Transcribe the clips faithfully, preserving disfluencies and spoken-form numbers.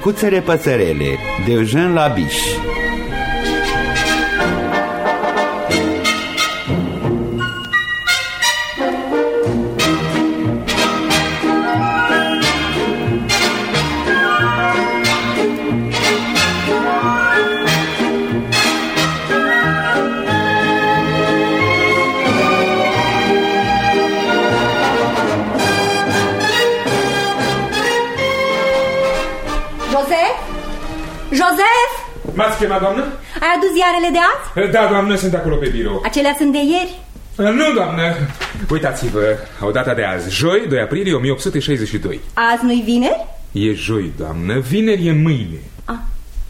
Micuțele păsărele, de Eugène Labiche. M-ați chemat, doamnă? Ai adus ziarele de azi? Da, doamnă, sunt acolo pe birou. Acelea sunt de ieri? Nu, doamnă. Uitați-vă, au data de azi, joi, doi aprilie o mie opt sute șaizeci și doi. Azi nu-i vineri? E joi, doamnă, vineri e mâine. Ah.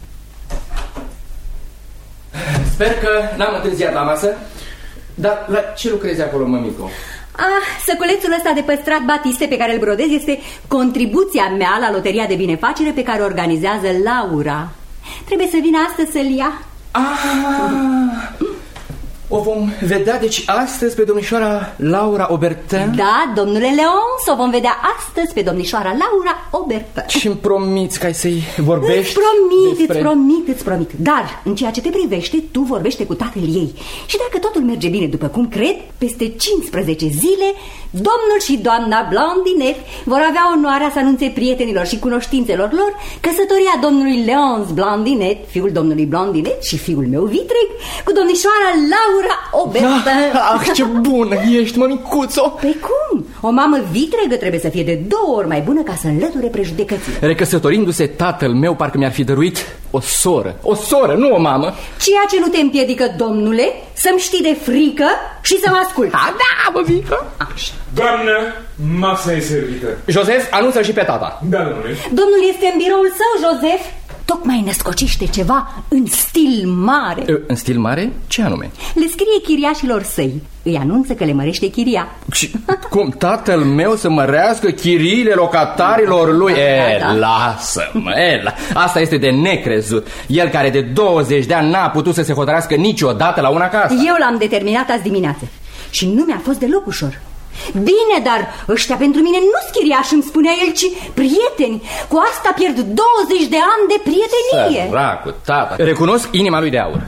Sper că n-am întârziat la masă. Dar la ce lucrezi acolo, mămico? Ah, săculețul ăsta de păstrat batiste pe care îl brodez este contribuția mea la loteria de binefacere pe care o organizează Laura. Trebuie să vină astăzi să-l ia. Ah, o vom vedea deci astăzi pe domnișoara Laura Aubertin? Da, domnule Leonce, o vom vedea astăzi pe domnișoara Laura Aubertin. Și-mi promiți că ai să-i vorbești? Îți promit, despre... îți promit, îți promit. Dar, în ceea ce te privește, tu vorbește cu tatăl ei. Și dacă totul merge bine după cum cred, peste cincisprezece zile, domnul și doamna Blandinet vor avea onoarea să anunțe prietenilor și cunoștințelor lor căsătoria domnului Leonce Blandinet, fiul domnului Blandinet și fiul meu vitreg, cu domnișoara Laura Aubertin. Ah, ah, ce bună ești, mămicuțo! Pe cum? O mamă vitregă trebuie să fie de două ori mai bună ca să înlăture prejudecățile. Recăsătorindu-se tatăl meu, parcă mi-ar fi dăruit o soră. O soră, nu o mamă. Ceea ce nu te împiedică, domnule, să-mi știi de frică și să mă asculti. Ah, da, mămică. Așa. Doamnă, masa e servită. Joseph, anunță și pe tata. Da, domnule. Domnul este în biroul său, Joseph. Tocmai născocește ceva în stil mare. În stil mare? Ce anume? Le scrie chiriașilor săi. Îi anunță că le mărește chiria. Și cum tatăl meu să mărească chiriile locatarilor lui? Da, e, da. lasă-mă, e, la... asta este de necrezut. El care de douăzeci de ani n-a putut să se hotărască niciodată la una casă. Eu l-am determinat azi dimineață și nu mi-a fost deloc ușor. Bine, dar ăștia pentru mine nu-s chiriași, îmi spunea el, ci prieteni. Cu asta pierd douăzeci de ani de prietenie. Săracu, tata. Recunosc inima lui de aur.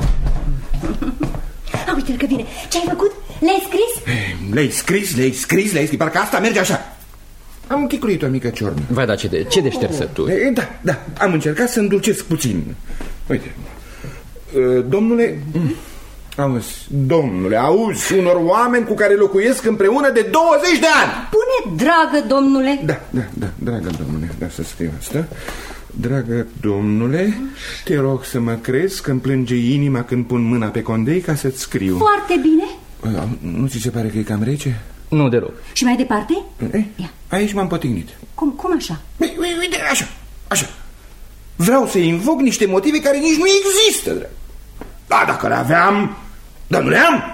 A, uite-l că vine. Ce ai făcut? Le-ai scris? Le-ai scris, le-ai scris, le-ai scris. Parcă asta merge așa. Am chicuit o mică ciornă. Vai, da, ce de, ce deștersături. E, Da, da, am încercat să îndulcesc puțin. Uite, domnule... Auzi, domnule, auzi, unor oameni cu care locuiesc împreună de douăzeci de ani. Pune dragă, domnule. Da, da, da, dragă domnule, da, să scriu asta. Dragă domnule, te rog să mă crezi că îmi plânge inima când pun mâna pe condei ca să-ți scriu. Foarte bine. Nu ți se pare că e cam rece? Nu deloc. Și mai departe? E, aici m-am potignit. Cum, cum așa? Uite, așa, așa. Vreau să invoc niște motive care nici nu există, drag. Da, dacă le aveam, dar nu le am.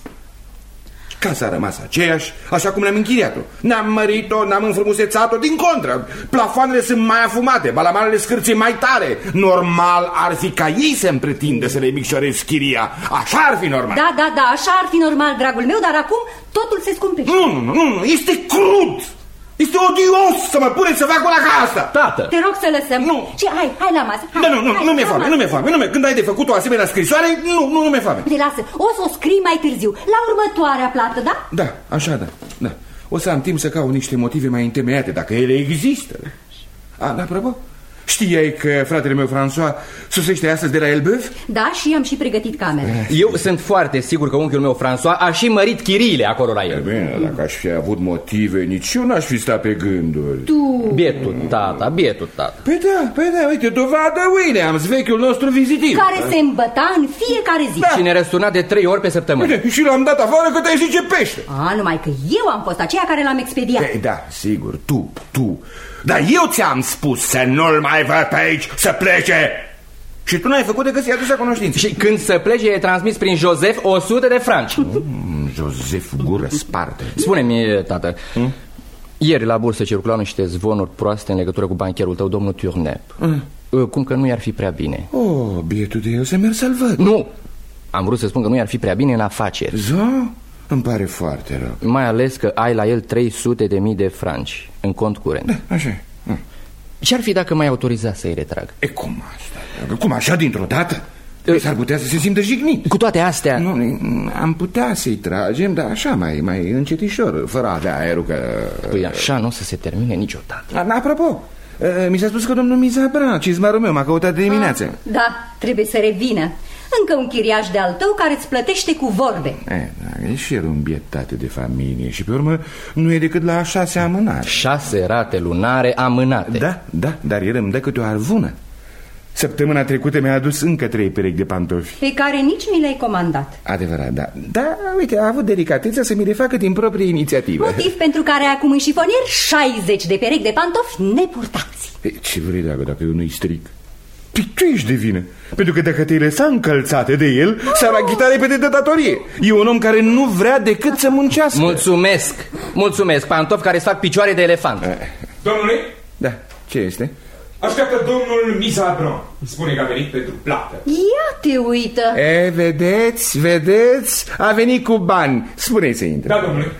Casa a rămas aceeași, așa cum ne-am închiriat-o. N-am mărit-o, n-am înfrumusețat-o, din contră. Plafoanele sunt mai afumate, balamanele scârție mai tare. Normal ar fi ca ei să-mi pretindă să le micșorez chiria. Așa ar fi normal. Da, da, da, așa ar fi normal, dragul meu, dar acum totul se scumpește. Nu, nu, nu, nu, este crud. Este odios să mă puneți să fac una ca asta. Tată! Te rog să lăsăm. Nu. Și hai, hai la masă. Hai, Da, nu, nu, hai, nu mi-e la foame, masă. nu mi-e foame, nu mi-e. Când ai de făcut o asemenea scrisoare, nu, nu, nu mi-e foame. Uite, lasă, o să o scrii mai târziu, la următoarea plată, da? Da, așa, da, da. O să am timp să caut niște motive mai întemeiate, dacă ele există. A, da, apropo, știai că fratele meu François sosește astăzi de la Elbeuf? Da, și am și pregătit camera. Eu sunt foarte sigur că unchiul meu François a și mărit chiriile acolo la E el. bine, dacă aș fi avut motive, nici eu n-aș fi stat pe gânduri. Tu... Bietul tata, bietul tata. Păi da, păi da, uite, dovadă Williams, vechiul nostru vizitiv. Care se îmbăta în fiecare zi. Și ne răsuna de trei ori pe săptămână. Uite, și l-am dat afară că te-ai zice pește. A, numai că eu am fost aceea care l-am expediat. Păi da, sigur, tu, tu. Dar eu ți-am spus să nu-l mai văd pe aici, să plece. Și tu n-ai făcut decât să-i aduci la cunoștință. Și când să plece e transmis prin Joseph o sută de franci. Mm, Joseph gură sparte. Spune-mi, tată, hmm? Ieri la bursă circulau niște zvonuri proaste în legătură cu bancherul tău, domnul Turnep. hmm. Cum că nu i-ar fi prea bine. Oh, bietul de eu, să merg să-l văd. Nu, am vrut să spun că nu i-ar fi prea bine în afaceri. Zo? Îmi pare foarte rău. Mai ales că ai la el trei sute de mii de franci în cont curent. Da, așa. Ce-ar fi dacă mai autoriza să-i retrag? E cum asta? Cum așa dintr-o dată? S-ar putea să se simtă jignit. Cu toate astea... Nu, am putea să-i tragem, dar așa, mai, mai încetișor, fără a avea aerul că... Păi așa nu o să se termine niciodată. Apropo, mi s-a spus că domnul Mizabran, cizmarul meu, m-a căutat de dimineață. Ah, da, trebuie să revină. Încă un chiriaș de-al tău care îți plătește cu vorbe. E, da, e și el un bietate de familie și pe urmă nu e decât la șase amânare. Șase rate lunare amânate. Da, da, dar el îmi dă câte o arvună. Săptămâna trecută mi-a adus încă trei perechi de pantofi, pe care nici mi le-ai comandat. Adevărat, da. Da, uite, a avut delicatețea să mi le facă din proprie inițiativă. Motiv pentru care ai acum în șifonier șaizeci de perechi de pantofi nepurtați. Păi, ce vrei, dragă, dacă eu nu-i stric? Păi tu ești de vină. Pentru că dacă te-ai lăsa încălțate de el, s-ar achita repede de datorie. E un om care nu vrea decât să muncească. Mulțumesc, mulțumesc, pantofi care îți fac picioare de elefant. Domnule? Da, ce este? Așteaptă domnul Mizabran. Spune că a venit pentru plată. Ia te uită. E, vedeți, vedeți, a venit cu bani. Spune-i să intre. Da, domnule.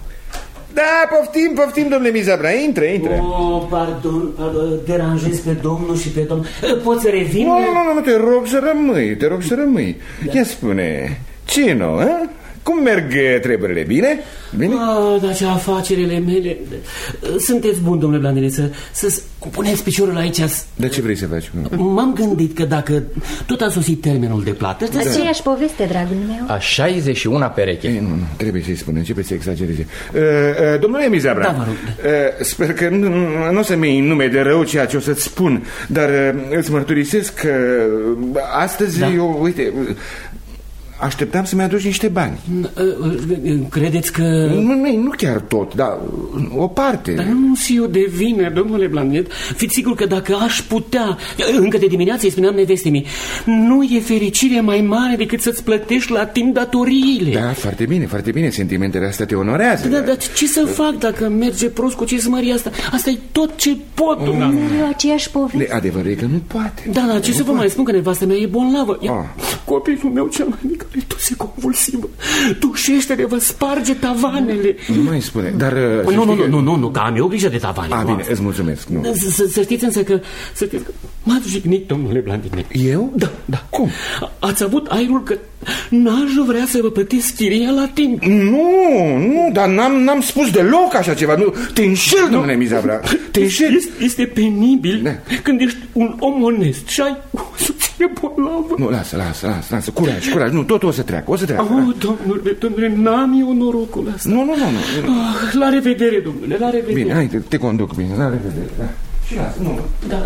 Da, poftim, poftim, domnule Mizabran, intră, intră. Oh, pardon, pardon, deranjez pe domnul și pe domnul. Poți să revin? Nu, nu, nu, te rog să rămâi, te rog să rămâi. Da. Ia spune, ce nou, hă? Cum merg treburile? Bine? Bine? Ah, dar ce afacerile mele. Sunteți bun, domnule Blandine, să, să puneți piciorul aici. Dar ce vrei să faci? M-am gândit că dacă tot a sosit termenul de plată... Da. Aceeași poveste, dragul meu. A șaizeci și unu pereche. Ei, nu, nu, trebuie să-i spun, începe să exagereze. uh, uh, Domnule Mizabran, da, mă rog. uh, sper că nu, nu o să-mi iei nume de rău ceea ce o să-ți spun, dar uh, îți mărturisesc că uh, astăzi, da. eu, uite... Uh, așteptam să-mi aduci niște bani. Credeți că... Nu, nu, nu chiar tot, dar o parte. Dar nu sunt eu de vină, domnule Blandet. Fiți sigur că dacă aș putea... Încă de dimineață îi spuneam nevestei mei, nu e fericire mai mare decât să-ți plătești la timp datoriile. Da, foarte bine, foarte bine. Sentimentele astea te onorează. Da, dar ce să fac dacă merge prost cu cizmăria asta? Asta e tot ce pot. Nu e aceeași poveste. Adevărul e că nu poate. Da, dar ce să vă mai spun, că nevastă mea e bolnavă. Copilul meu cel mai mic are tose convulsivă. Tușește-le, vă sparge tavanele. Nu mai spune, dar... Nu, nu, nu, nu, nu, nu, că am eu grijă de tavane. A, bine, îți mulțumesc. Să știți însă că... Să știți că m-ați jignit, domnule Blandine. Eu? Da, da. Cum? Ați avut aerul că n-aș vrea să vă plătesc chiria la timp. Nu, nu, dar n-am spus deloc așa ceva. Nu, te înșel, domnule Mizabran. Te înșel. Este penibil când ești un om onest și ai o soție bolnavă. Nu, lasă, lasă, lasă, lasă, curaj, curaj. Nu, totul o să treacă, o să treacă. Oh, domnule, domnule, n-am eu norocul ăsta. Nu, nu, nu, nu. Oh, la revedere, domnule, la revedere. Bine, hai, te, te conduc bine, la revedere. Da. Și lasă, nu. Da.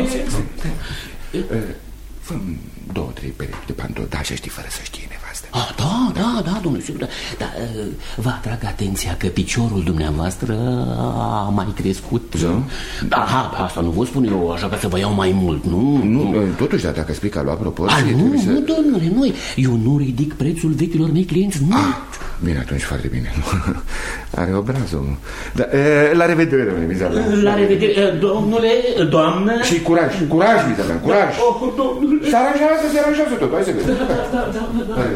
Fă-mi două, trei perechi de pantofi, da, așa știi, fără să știe nevastă. Ah, da, da, da, domnule, sigur, da. Dar vă atrag atenția că piciorul dumneavoastră a mai crescut. Da? Aha, asta nu vă spun eu așa ca să vă iau mai mult, nu? Nu, totuși, dar dacă explic că lua proporție... Ah, nu, să... nu, domnule, noi, eu nu ridic prețul vechilor mei clienți, nu. Ah, bine, atunci foarte bine. Are obrazul. Da, e, la revedere, domnule Mizabran. La revedere, domnule, doamnă. Și curaj, curaj, Mizabran, curaj. Oh, domnule. Se aranjează, se aranjează tot, hai să vedem. Da, da, da, da, da.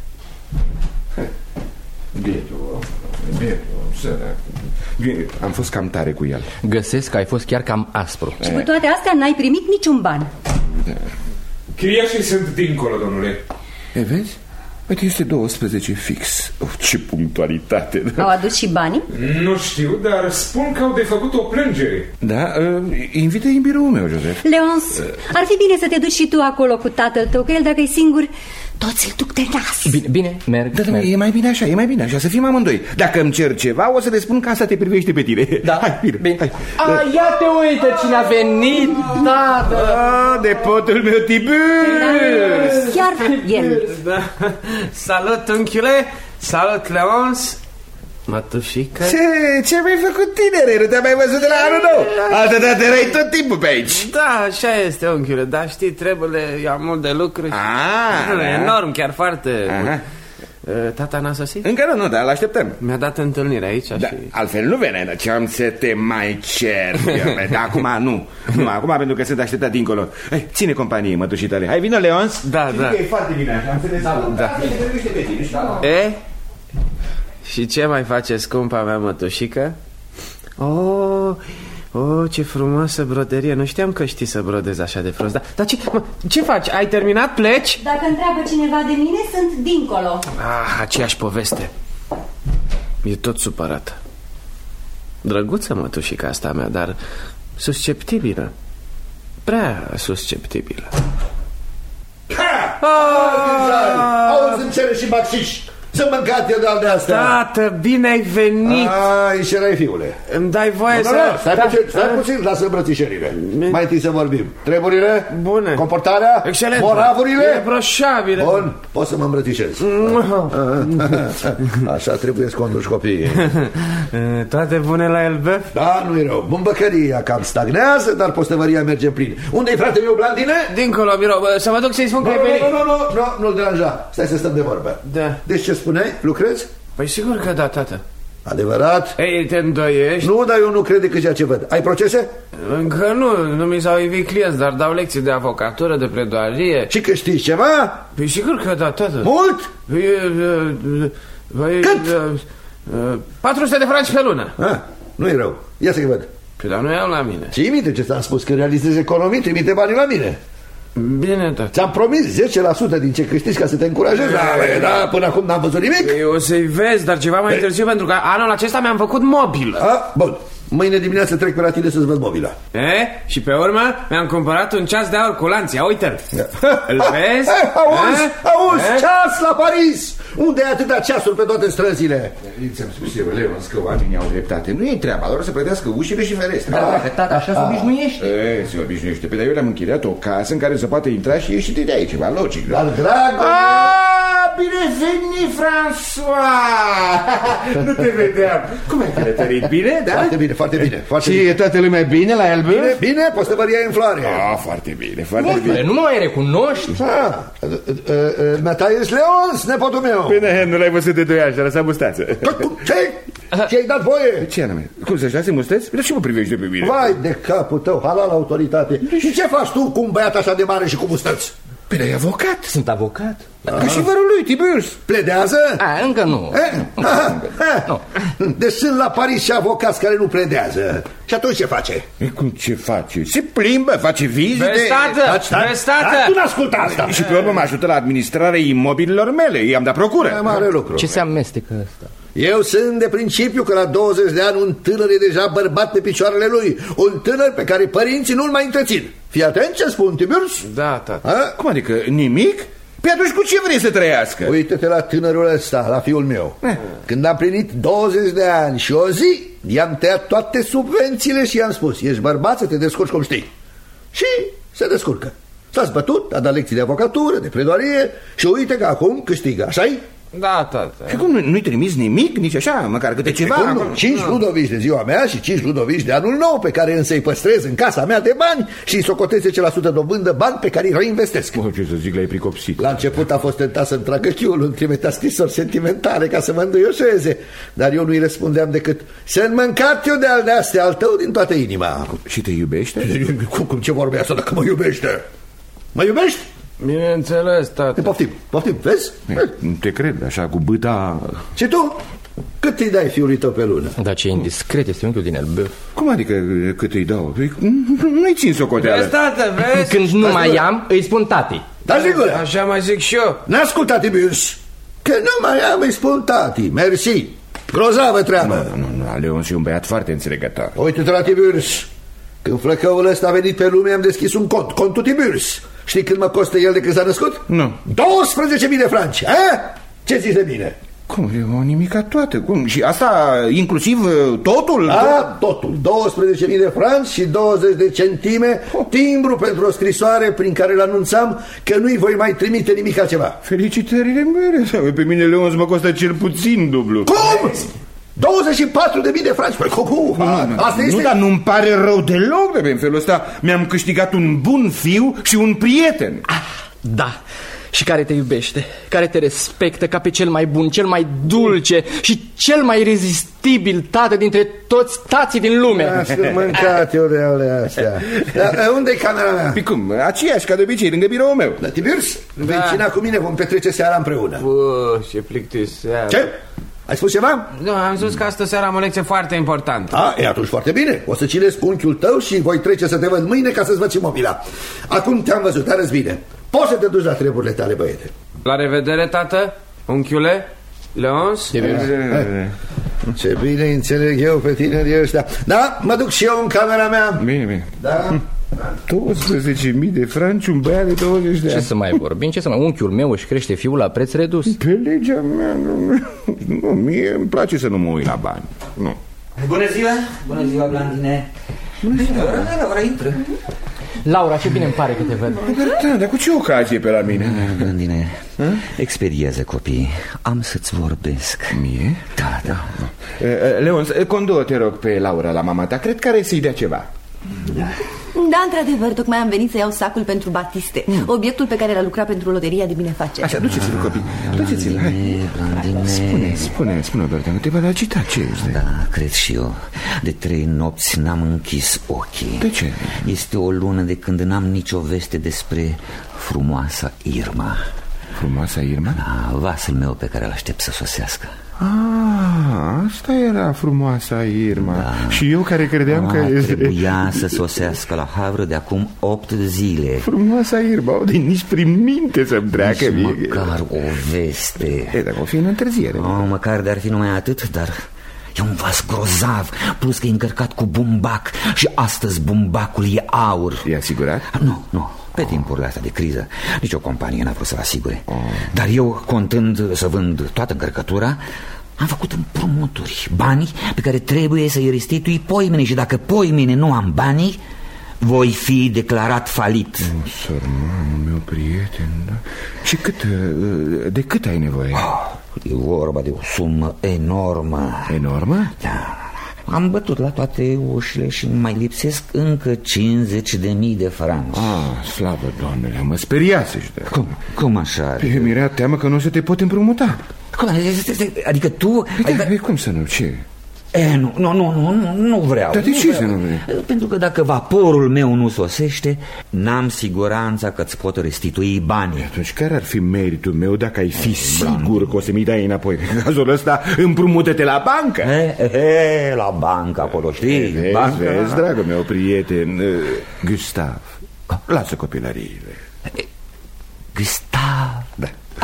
Bietul, bietul, sărac. Am fost cam tare cu el. Găsesc că ai fost chiar cam aspru. Și cu toate astea n-ai primit niciun ban. Da. Chiriașii sunt dincolo, domnule. E, vezi? Uite, este douăsprezece fix. Oh, ce punctualitate, da? Au adus și banii? Nu știu, dar spun că au de făcut o plângere. Da, uh, invită-i în biroul meu, Joseph. Leonce, uh. ar fi bine să te duci și tu acolo cu tatăl tău, că el dacă e singur, toți îl duc de nas. Bine, bine, merg, da, merg. E mai bine așa, e mai bine așa, să fim amândoi. Dacă îmi cer ceva, o să le spun că asta te privește pe tine. Da, hai, bine, bine. Hai. A, ia te uită cine a venit. Da, da. Ah, de potul meu Tibus. Chiar el. Da. Salut, unchiule. Salut, Leonce. Mătușică. Ce, ce mi-ai făcut, tinere? Nu te-am mai văzut de la anul nou. Altă dată erai tot timpul pe aici. Da, așa este, unchiule. Dar știi, trebuie, eu am mult de lucru. Ah, da. Enorm, chiar foarte. Aha. Tata n-a sosit? Încă nu, nu, dar l-așteptăm. Mi-a dat întâlnire aici da, și... Altfel nu vene, dar ce am să te mai cer. Dar acum nu, nu, acum pentru că sunt așteptat dincolo. Hai, ține companie, mătușii tale. Hai, vină, Leonce. Da, da. E foarte bine așa, am să ne salut. Da. E? Și ce mai face scumpa mea mătușică? Oh, Oh, ce frumoasă broderie. Nu știam că știi să brodezi așa de frumos. Dar, dar ce, mă, ce faci? Ai terminat? Pleci? Dacă întreabă cineva de mine, sunt dincolo. Ah, aceeași poveste. E tot supărată. Drăguță mătușica asta mea, dar susceptibilă. Prea susceptibilă. Ha! Auzi, îmi cere și bacșiș. Să mâncat eu de-al de-astea. Tată, bine ai venit. Ai, și erai, fiule. Îmi dai voie no, să... No, no, stai da, puțin, stai da. puțin, lasă îmbrățișările. Mai întâi să vorbim. Treburile? Bune. Comportarea? Excelent. Moravurile? Reproșabile. Bun, poți să mă îmbrățișezi. Așa trebuie să conduci copiii. Toate bune la Elbeuf? Da, nu-i rău. Bumbăcăria cam stagnează, dar postăvăria merge în plin. Unde-i frate meu, Blandine? Dincolo, birou. Să mă duc să-i spun Nu, că e venit. nu, nu, nu, nu, nu-l deranja. Stai să stăm de vorbă. Da. Deci ce spuneai? Lucrezi? Păi sigur că da, tată. Adevărat? Ei, te îndoiești? Nu, dar eu nu cred decât ceea ce văd. Ai procese? Încă nu, nu mi s-au ivit clienți, dar dau lecții de avocatură, de pledoarie. Și câștigi ceva? Păi sigur că da, tată. Mult? Păi, păi, Cât? patru sute de franci pe lună. Ah, nu-i rău. Ia să-i văd. Păi, dar nu iau la mine. Ții minte ce ți-am spus, că realizezi economii, trimite banii la mine. Bine, tată. Ți-am promis zece la sută din ce câștigi ca să te încurajezi. Da, bă, da, până acum n-am văzut nimic. Eu o să-i vezi, dar ceva mai târziu, pentru că anul acesta mi-am făcut mobilă. Ah, bun. Mâine dimineață trec pe la tine să-ți văd mobila. E? Și pe urmă mi-am cumpărat un ceas de aur cu lanț. Ia uite-l. Îl vezi? Auzi, E? auzi, E? ceas la Paris. Unde ai atâtea ceasuri pe toate străzile? Ți-am spus eu, Leons, că oamenii au dreptate. Nu e treaba, doar să plătească ușile și ferestre. Dar, tata, așa se obișnuiește. E, se obișnuiește. Pe dar eu le-am închiriat o casă în care se poate intra și ieși de aici, ceva logic. Dar, dragă... Ah, bine venit, François! Nu te vedeam. Cum ai călătorit? Bine, da? Foarte bine, foarte bine, foarte Și bine. e toată lumea bine la Elbeuf? Bine, bine, postăvăria e în floare. Ah, foarte bine, foarte bine. Bine, nu mă mai recunoști? Ah, Matthäus Leons, nepotul meu. Bine, nu l-ai văzut de doi ani, și-a lăsat mustață. Ce? Ce-ai dat voie? Ce anume? Cum să-și lase mustați? Dar ce mă privești de pe mine? Vai de capul tău, halal autoritate. Și ce faci tu cu un băiat așa de mare și cu mustăți? Bine, e avocat. Sunt avocat. Ca și vărul lui, Tiburce. Pledează? A, încă nu. Eh? Aha, eh. Deci sunt la Paris și avocați care nu pledează. Și atunci ce face? E, cum ce face? Se plimbă, face vizite. Vezi, tată? Taci, taci. Vezi, tată? Ah, tu n-asculta asta. Și pe urmă mă ajută la administrarea imobililor mele. I-am dat procură. E mare lucru. Ce se amestecă asta? Eu sunt de principiu că la douăzeci de ani un tânăr e deja bărbat pe picioarele lui. Un tânăr pe care părinții nu-l mai întrețin. Fii atent ce spun, Tiburce. Da, tată. A? Cum adică nimic? Păi atunci cu ce vrei să trăiască? Uite-te la tânărul ăsta, la fiul meu. Eh. Când am plinit douăzeci de ani și o zi, i-am tăiat toate subvențiile și i-am spus: ești bărbat, să te descurci cum știi. Și se descurcă. S-a zbătut, a dat lecții de avocatură, de pledoarie și uite că acum câștigă, așa-i? Da, tată. Și cum nu- nu-i trimis nimic, nici așa, măcar câte ceva? Cum nu? Cinci ludovici de ziua mea și cinci ludovici de anul nou, pe care însă îi păstrez în casa mea de bani și îi socotez zece la sută dobândă, bani pe care îi reinvestesc. Oh, ce să zic, l-ai pricopsit. La început a fost tentat să-mi tragă chiul, îmi trimitea scrisori sentimentale ca să mă înduioșeze, dar eu nu-i răspundeam decât: să-mi mâncat eu de-al de-astea, al tău din toată inima. Și te iubește? Cum, cum ce vorbea asta dacă mă iubește? Mă iubești? Bineînțeles, tată. Poftim, poftim, vezi? Nu te cred, așa, cu bâta... Și tu? Cât îi dai fiului tău pe lună? Dar ce indiscret este unchiul din Elbeuf. Cum adică cât îi dau? Păi, nu-i țin socoteală. Vezi, tată, vezi? Când nu mai am, îi spun tati. Da, sigur. Așa mai zic și eu. N-asculta, Tiburce, că nu mai am, îi spun tati, mersi. Grozavă treabă. Nu, nu, nu, Leon e un băiat foarte înțelegător. Uite-te la Tiburce. Când flăcăul ăsta a venit pe lume, am deschis un cont, contul Tiburce. Știi cât mă costă el de când s-a născut? Nu. douăsprezece mii de franci, a? Ce zici de mine? Cum? E o nimica toată. Cum? Și asta inclusiv totul? Da, totul. douăsprezece mii de franci și douăzeci de centime, timbru pentru o scrisoare prin care îl anunțam că nu-i voi mai trimite nimic altceva. Felicitările mele. Pe mine, Leon, mă costă cel puțin dublu. Cum? douăzeci și patru de mii de franci? Păi, cu, cu, Nu, nu, asta nu, este... dar nu-mi pare rău deloc. De pe în felul ăsta mi-am câștigat un bun fiu și un prieten. Da, și care te iubește, care te respectă ca pe cel mai bun, cel mai dulce și cel mai rezistibil tată dintre toți tații din lume. Asta mâncat eu de ale astea. Dar unde-i camera mea? Păi cum? Aceeași ca de obicei, lângă biroul meu. La Tiburce? Vei cina cu mine, vom petrece seara împreună. Bă, ce plictiseală. Ce? Ai spus ceva? Nu, am spus că astă seara am o lecție foarte importantă. A, e atunci foarte bine. O să cinesc cu unchiul tău și voi trece să te văd mâine ca să-ți văd și mobila. Acum te-am văzut, arăți bine. Poți să te duci la treburile tale, băiete. La revedere, tată, unchiule, Leons. Ce bine înțeleg eu pe tinerii ăștia. Da, mă duc și eu în camera mea. Bine, bine. Da. douăsprezece mii de franci, un băiat de douăzeci de ani. Ce să mai vorbim? Ce să mai... Unchiul meu își crește fiul la preț redus. Pe legea mea, nu, nu, mie îmi place să nu mă uit la bani. Nu. Bună ziua, bună ziua, Blandine. Bună ziua, Laura, Laura, intră. Laura, ce bine îmi pare că te văd. Da, dar cu ce ocazie pe la mine? Blandine, expediază copii, am să-ți vorbesc. Mie? Da, da. Leon, conduă, te rog, pe Laura la mama ta. Cred că are să-i dea ceva. Da, într-adevăr, tocmai am venit să iau sacul pentru Batiste, mm. obiectul pe care l-a lucrat pentru loteria de binefacere. Așa, duceți-l, copii, duceți-l. Blandine, Spune, spune, spune, Berta, te va agita, ce ești? Da, cred și eu. De trei nopți n-am închis ochii. De ce? Este o lună de când n-am nicio veste despre frumoasa Irma. Frumoasa Irma? Da, vasul meu pe care l-aștept să sosească. Ah, asta era frumoasa Irma. Da. Și eu care credeam A, că... trebuia să sosească la Havre de acum opt zile. Frumoasa Irma, de nici prin minte să-mi treacă. Nici măcar o veste. E, dacă o fi în întârziere. Oh, măcar de-ar fi numai atât, dar... E un vas grozav, plus că e încărcat cu bumbac. Și astăzi bumbacul e aur. E asigurat? Nu, nu, pe timpurile astea de criză nici o companie n-a vrut să-l asigure. oh. Dar eu, contând să vând toată încărcătura, am făcut împrumuturi, bani pe care trebuie să-i restitui poimine. Și dacă poimine nu am banii, voi fi declarat falit. oh, Sărmanul meu prieten, da? Și cât, de cât ai nevoie? oh, E vorba de o sumă enormă. Enormă? Da. Am bătut la toate ușile și mai lipsesc încă cincizeci de mii de franci. Ah, slavă, Doamnele, mă speriase. Cum, cum așa? Mi-era teamă că nu o să te pot împrumuta. Cum? Adică tu... Da, adică... cum să nu, ce? E, nu, nu, nu, nu, nu vreau. Dar de nu ce vreau. să nu vrei? Pentru că dacă vaporul meu nu sosește, n-am siguranța că îți pot restitui banii. Atunci care ar fi meritul meu dacă ai fi sigur că o să mi dai înapoi? În cazul ăsta împrumută-te la bancă. E, e, la bancă acolo, știi? Vezi, bancă... vezi, dragul meu prieten, Gustav, lasă copilăriile. Gustav. Da.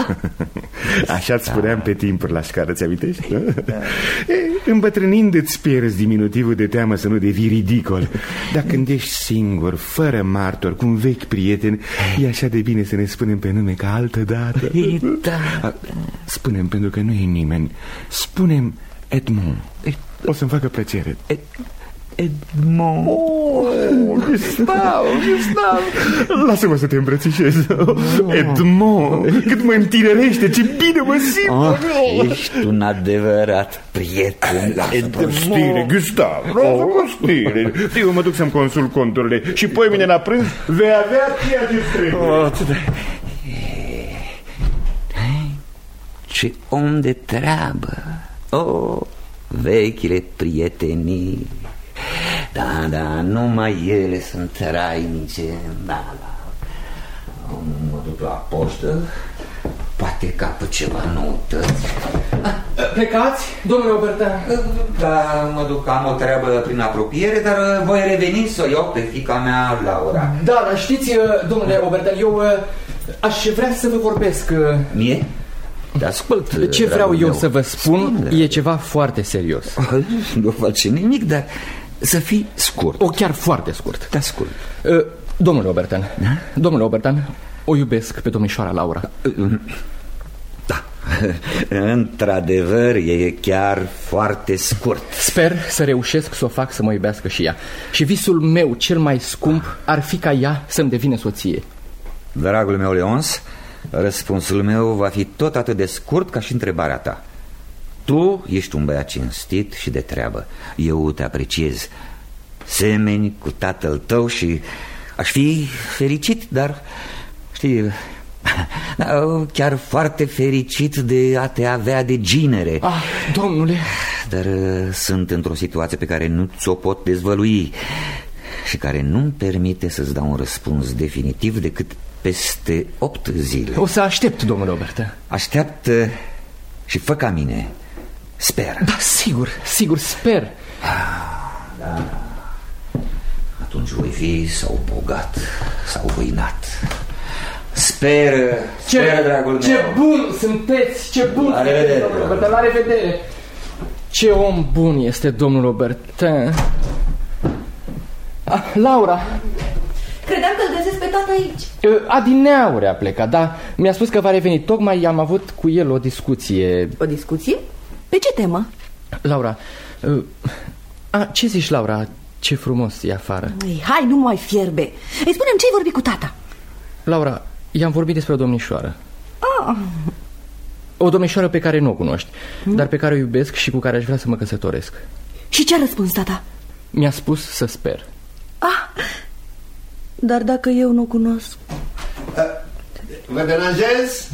Așa-ți spuneam pe timpuri la școală, ți-amintești? Da. Îmbătrânind îți pierzi diminutivul de teamă să nu devii ridicol. Dar când ești singur, fără martor, cu un vechi prieten, e așa de bine să ne spunem pe nume ca altă dată. Da. Spunem, pentru că nu e nimeni. Spunem Edmond. O să-mi facă plăcere. Edmond. Oh, Gustav, Gustav. Lasă-mă să te îmbrățișez. Edmond, cât mă întinerește, ce bine mă simt. Oh, ești un adevărat prieten. Lasă prostire, Gustav, lasă prostire. Eu mă duc să-mi consult conturile și poi mine la prânz vei avea ceea ce trebuie. Ce om de treabă. Oh, vechile prietenii. Da, da, numai ele sunt trainice. Da, da. Mă duc la poștă. Poate capă ceva noutăți. Plecați, domnule Obertan? Da, mă duc, am o treabă prin apropiere, dar voi reveni să o iau pe fiica mea, Laura. Da, dar știți, domnule Obertan, eu aș vrea să vă vorbesc. Mie? Te ascult. Ce vreau eu meu. să vă spun Spune, e ceva foarte serios. Nu face nimic, dar să fii scurt. O, chiar foarte scurt. Te ascult. uh, Domnule Obertan, da? Domnule Obertan, o iubesc pe domnișoara Laura. Da. Într-adevăr, e chiar foarte scurt. Sper să reușesc să o fac să mă iubească și ea. Și visul meu cel mai scump ar fi ca ea să-mi devină soție. Dragul meu Leons, răspunsul meu va fi tot atât de scurt ca și întrebarea ta. Tu ești un băiat cinstit și de treabă. Eu te apreciez. Semeni cu tatăl tău și aș fi fericit, dar știi, chiar foarte fericit de a te avea de ginere. Ah, domnule. Dar sunt într-o situație pe care nu ți-o pot dezvălui și care nu-mi permite să-ți dau un răspuns definitiv decât peste opt zile. O să aștept, domnule Obertan. Așteaptă și fă ca mine. Sper. Da, sigur, sigur, sper. Ah, da. Atunci voi fi sau bogat sau ruinat. Sper, ce, sper, dragul ce meu. Ce bun sunteți, ce bun La revedere, sunteți, la revedere. Ce om bun este domnul Aubertin. Ah, Laura. Credeam că îl găsesc pe tata aici. Adineauri a plecat, da. Mi-a spus că va reveni. Tocmai am avut cu el o discuție. O discuție? Pe ce temă? Laura, a, ce zici, Laura? Ce frumos e afară. Ei, hai, nu mai fierbe. Îi spunem ce-ai vorbit cu tata. Laura, i-am vorbit despre o domnișoară. Ah. O domnișoară pe care nu o cunoști, hmm? dar pe care o iubesc și cu care aș vrea să mă căsătoresc. Și ce a răspuns tata? Mi-a spus să sper. Ah, dar dacă eu nu cunosc? Vă deranjez?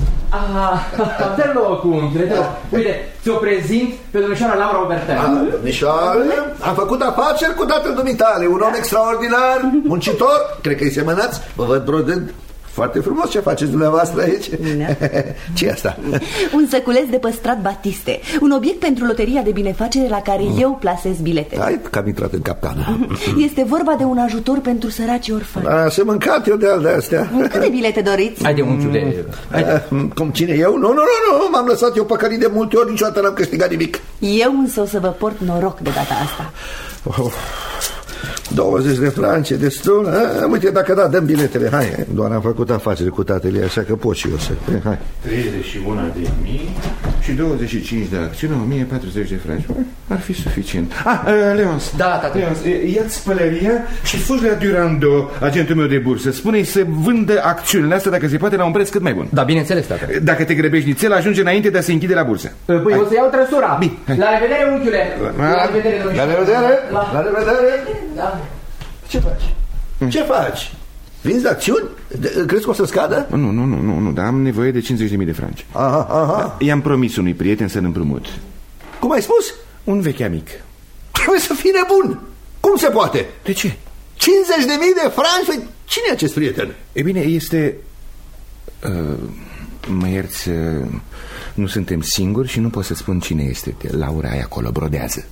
Ah, te loc, unchiule, te loc. Uite, ți-o prezint pe domnișoara Laura Aubertin. Ah, domnișoară, am făcut afaceri cu tatăl dumitale. Un om extraordinar, muncitor. Cred că îi semănați. Vă văd brodând. Foarte frumos ce faceți dumneavoastră aici. Ce e asta? Un săculeț de păstrat batiste. Un obiect pentru loteria de binefacere la care mm. eu plasez biletele. Hai că am intrat în capcană. Este vorba de un ajutor pentru săraci orfani. A, să mâncat eu de al de astea. Câte bilete doriți? Haide, unchiule. Haide. Cum cine eu? Nu, nu, nu, nu. M-am lăsat eu păcălit de multe ori. Niciodată n-am câștigat nimic. Eu însă o să vă port noroc de data asta. Oh. douăzeci de franci, destul. A, uite, dacă da, dăm biletele. Hai, doar am făcut afaceri cu tatăl, așa că pot și eu să... Hai. treizeci și unu de mii și douăzeci și cinci de acțiuni, o mie patruzeci de franci. Ar fi suficient. Ah, uh, Leons. Da, tată. Leons, ia-ți pălăria și fugi la Durando, agentul meu de bursă. Spune-i să vândă acțiunile astea, dacă se poate, la un preț cât mai bun. Da, bineînțeles, tată. Dacă te grăbești nițel, ajunge înainte de a se închide la bursă. Păi hai. O să iau trăsura. Bine, la revedere, unchiule. La, la revedere, la revedere. La, la revedere. Da. Ce faci? Mm. Ce faci? Vinzi acțiuni? Crezi că o să scadă? Nu, nu, nu, nu, nu, dar am nevoie de cincizeci de mii de franci. Aha, aha. I-am promis unui prieten să-l împrumut. Cum ai spus? Un vechi amic. Trebuie să fii nebun. Cum se poate? De ce? cincizeci de mii de franci? Cine e acest prieten? E bine, este... Uh, mă ierți, uh, nu suntem singuri și nu pot să spun cine este. Laura aia acolo brodează.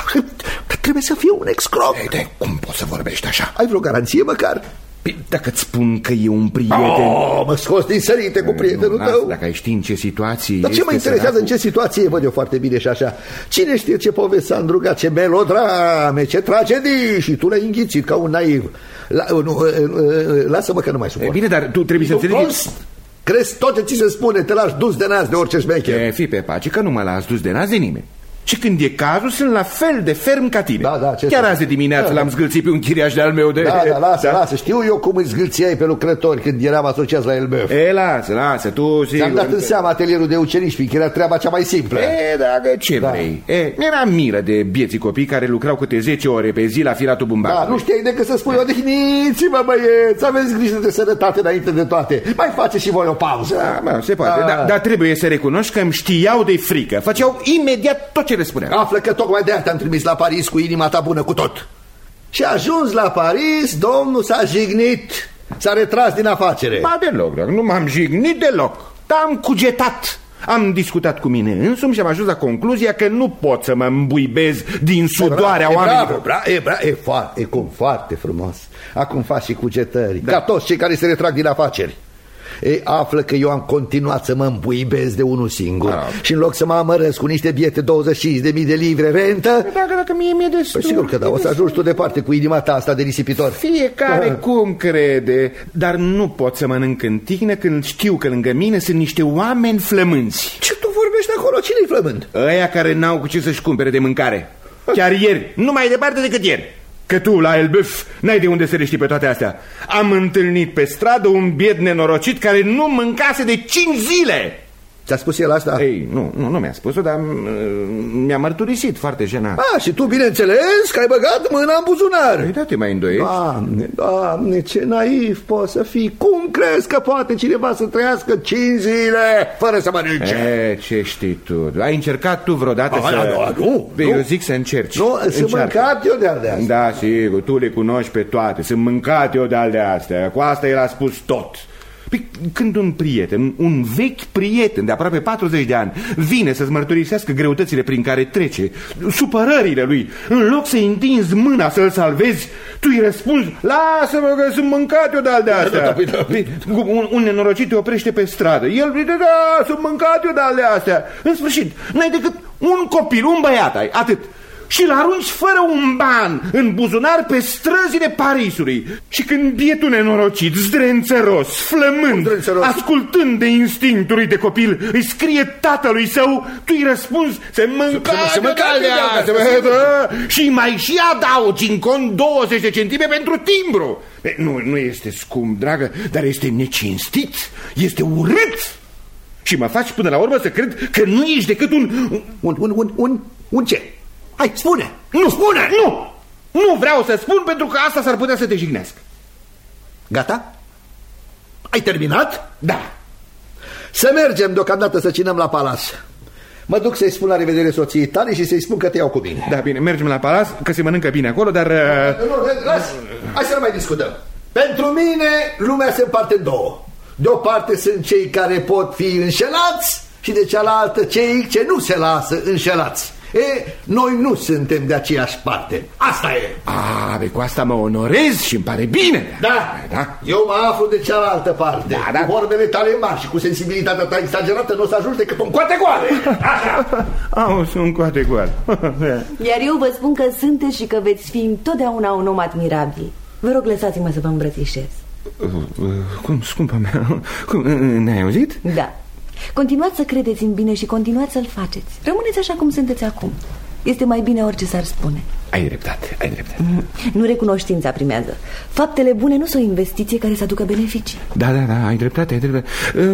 Dar trebuie să fie un excrop. Ei, de, cum poți să vorbești așa? Ai vreo garanție măcar? Dacă îți spun că e un prieten... Oh, mă scoți din sărite cu prietenul nu, tău. Dacă ai ști în ce situație... Dar ce mă interesează săracul? În ce situație e, văd eu foarte bine și așa. Cine știe ce povesti s-a îndrugat, ce melodrame, ce tragedii. Și tu l-ai înghițit ca un naiv. La, nu, lasă-mă că nu mai suport. E bine, dar tu trebuie să înțelegi... Crezi tot ce ți se spune, te lași dus de nas de orice șmecher. E, fii pe pace că nu mă las dus de nas de nimeni. Și când e cazul, sunt la fel de ferm ca tine. Da, da, ce chiar să... azi de dimineață da, l-am zgâlțit pe un chiriaș de-al meu de... Da, da, lasă, da? lasă. Știu eu cum îi zgâlțiai pe lucrători când eram asociați la Elbeuf. E, lasă, lasă, tu sigur... Ți-am dat în seama atelierul de ucenici, fiindcă era treaba cea mai simplă. E, dacă ce da. vrei. E, mi-era milă de bieții copii care lucrau câte zece ore pe zi la firatul bumbacului. Da, nu știai decât să spui, odihniți-mă, băieți, aveți grijă de sănătate înainte de toate. Mai face și voi o pauză. Da, bă, se poate, da. dar da, trebuie să recunoști că îmi știau de frică. Făceau imediat tot ce le spuneam. Află că tocmai de-aia te-am trimis la Paris cu inima ta bună cu tot. Și ajuns la Paris, domnul s-a jignit, s-a retras din afacere. Ba deloc, nu m-am jignit deloc, dar am cugetat. Am discutat cu mine însumi și am ajuns la concluzia că nu pot să mă îmbuibez din sudoarea oamenilor. Bravo, bravo, e, bravo, e, foarte, e cum foarte frumos. Acum faci și cugetări, da. Ca toți cei care se retrag din afaceri. Ei, află că eu am continuat să mă îmbuibez de unul singur da. Și în loc să mă amărăsc cu niște biete douăzeci și cinci de mii de livre rentă. Dacă, dacă mie mi-e destul. Păi sigur că da, o să ajungi tu departe cu inima ta asta de risipitor. Fiecare ah. cum crede. Dar nu pot să mănânc în tihnă când știu că lângă mine sunt niște oameni flămânți. Ce tu vorbești acolo? Cine-i flământ? Ăia care n-au cu ce să-și cumpere de mâncare. Chiar ieri, nu mai departe decât ieri. Că tu, la Elbeuf, n-ai de unde să le știi pe toate astea. Am întâlnit pe stradă un biet nenorocit care nu mâncase de cinci zile. Ți-a spus el asta? Ei, nu, nu, nu mi-a spus-o, dar mi-a mărturisit foarte jenat. Ah, și tu, bineînțeles, că ai băgat mâna în buzunar. Ei, da, te mai îndoiești? Doamne, doamne, ce naiv poți să fii. Cum crezi că poate cineva să trăiască cinci zile fără să mănânce? E, ce știi tu? Ai încercat tu vreodată ah, să... Nu, nu, Bine, nu. eu zic să încerci. Nu, sunt mâncat eu de-al de astea. Da, sigur, tu le cunoști pe toate. Sunt mâncat eu de-al de astea. Cu asta el a spus tot. Păi, când un prieten, un vechi prieten de aproape patruzeci de ani vine să-ți mărturisească greutățile prin care trece, supărările lui, în loc să-i întinzi mâna să-l salvezi, tu îi răspunzi: lasă-mă că sunt mâncat eu de-al de-astea. un, un nenorocit te oprește pe stradă, el zice: da, sunt mâncat eu de-al de-astea. În sfârșit, n-ai decât un copil, un băiat ai, atât, și-l arunci fără un ban în buzunar pe străzile Parisului. Și când bietul nenorocit, zdrențăros, flămând, ascultând de instinctul lui de copil, îi scrie tatălui său, tu îi răspunzi: se mânca și mai și adaugi în cont douăzeci de centime pentru timbru. Nu, nu este scump, dragă, dar este necinstit, este urât. Și mă faci până la urmă să cred că nu ești decât un... Un, un, un, un, un ce? Hai, spune! Nu, spune! Nu! Nu vreau să spun pentru că asta s-ar putea să te jignească. Gata? Ai terminat? Da. Să mergem deocamdată să cinăm la palas. Mă duc să-i spun la revedere soției tale și să-i spun că te iau cu mine. Da, bine, mergem la palas, că se mănâncă bine acolo, dar... Nu, nu, las, hai să nu mai discutăm. Pentru mine lumea se împarte în două. De o parte sunt cei care pot fi înșelați și de cealaltă cei ce nu se lasă înșelați. E, noi nu suntem de aceeași parte. Asta e. A, be, cu asta mă onorez și îmi pare bine. Da, da. Eu mă aflu de cealaltă parte. Da, da. Cu vorbele tale mari și cu sensibilitatea ta exagerată nu o să ajungi decât un coate goale. Așa. Au, sunt coate goale. Iar eu vă spun că sunteți și că veți fi întotdeauna un om admirabil. Vă rog, lăsați-mă să vă îmbrățișez. Cum, scumpa mea? Cum, ne-ai auzit? Da. Continuați să credeți în bine și continuați să-l faceți. Rămâneți așa cum sunteți acum. Este mai bine orice s-ar spune. Ai dreptate, ai dreptate. Nu recunoștința primează. Faptele bune nu sunt o investiție care să aducă beneficii. Da, da, da, ai dreptate, ai dreptate.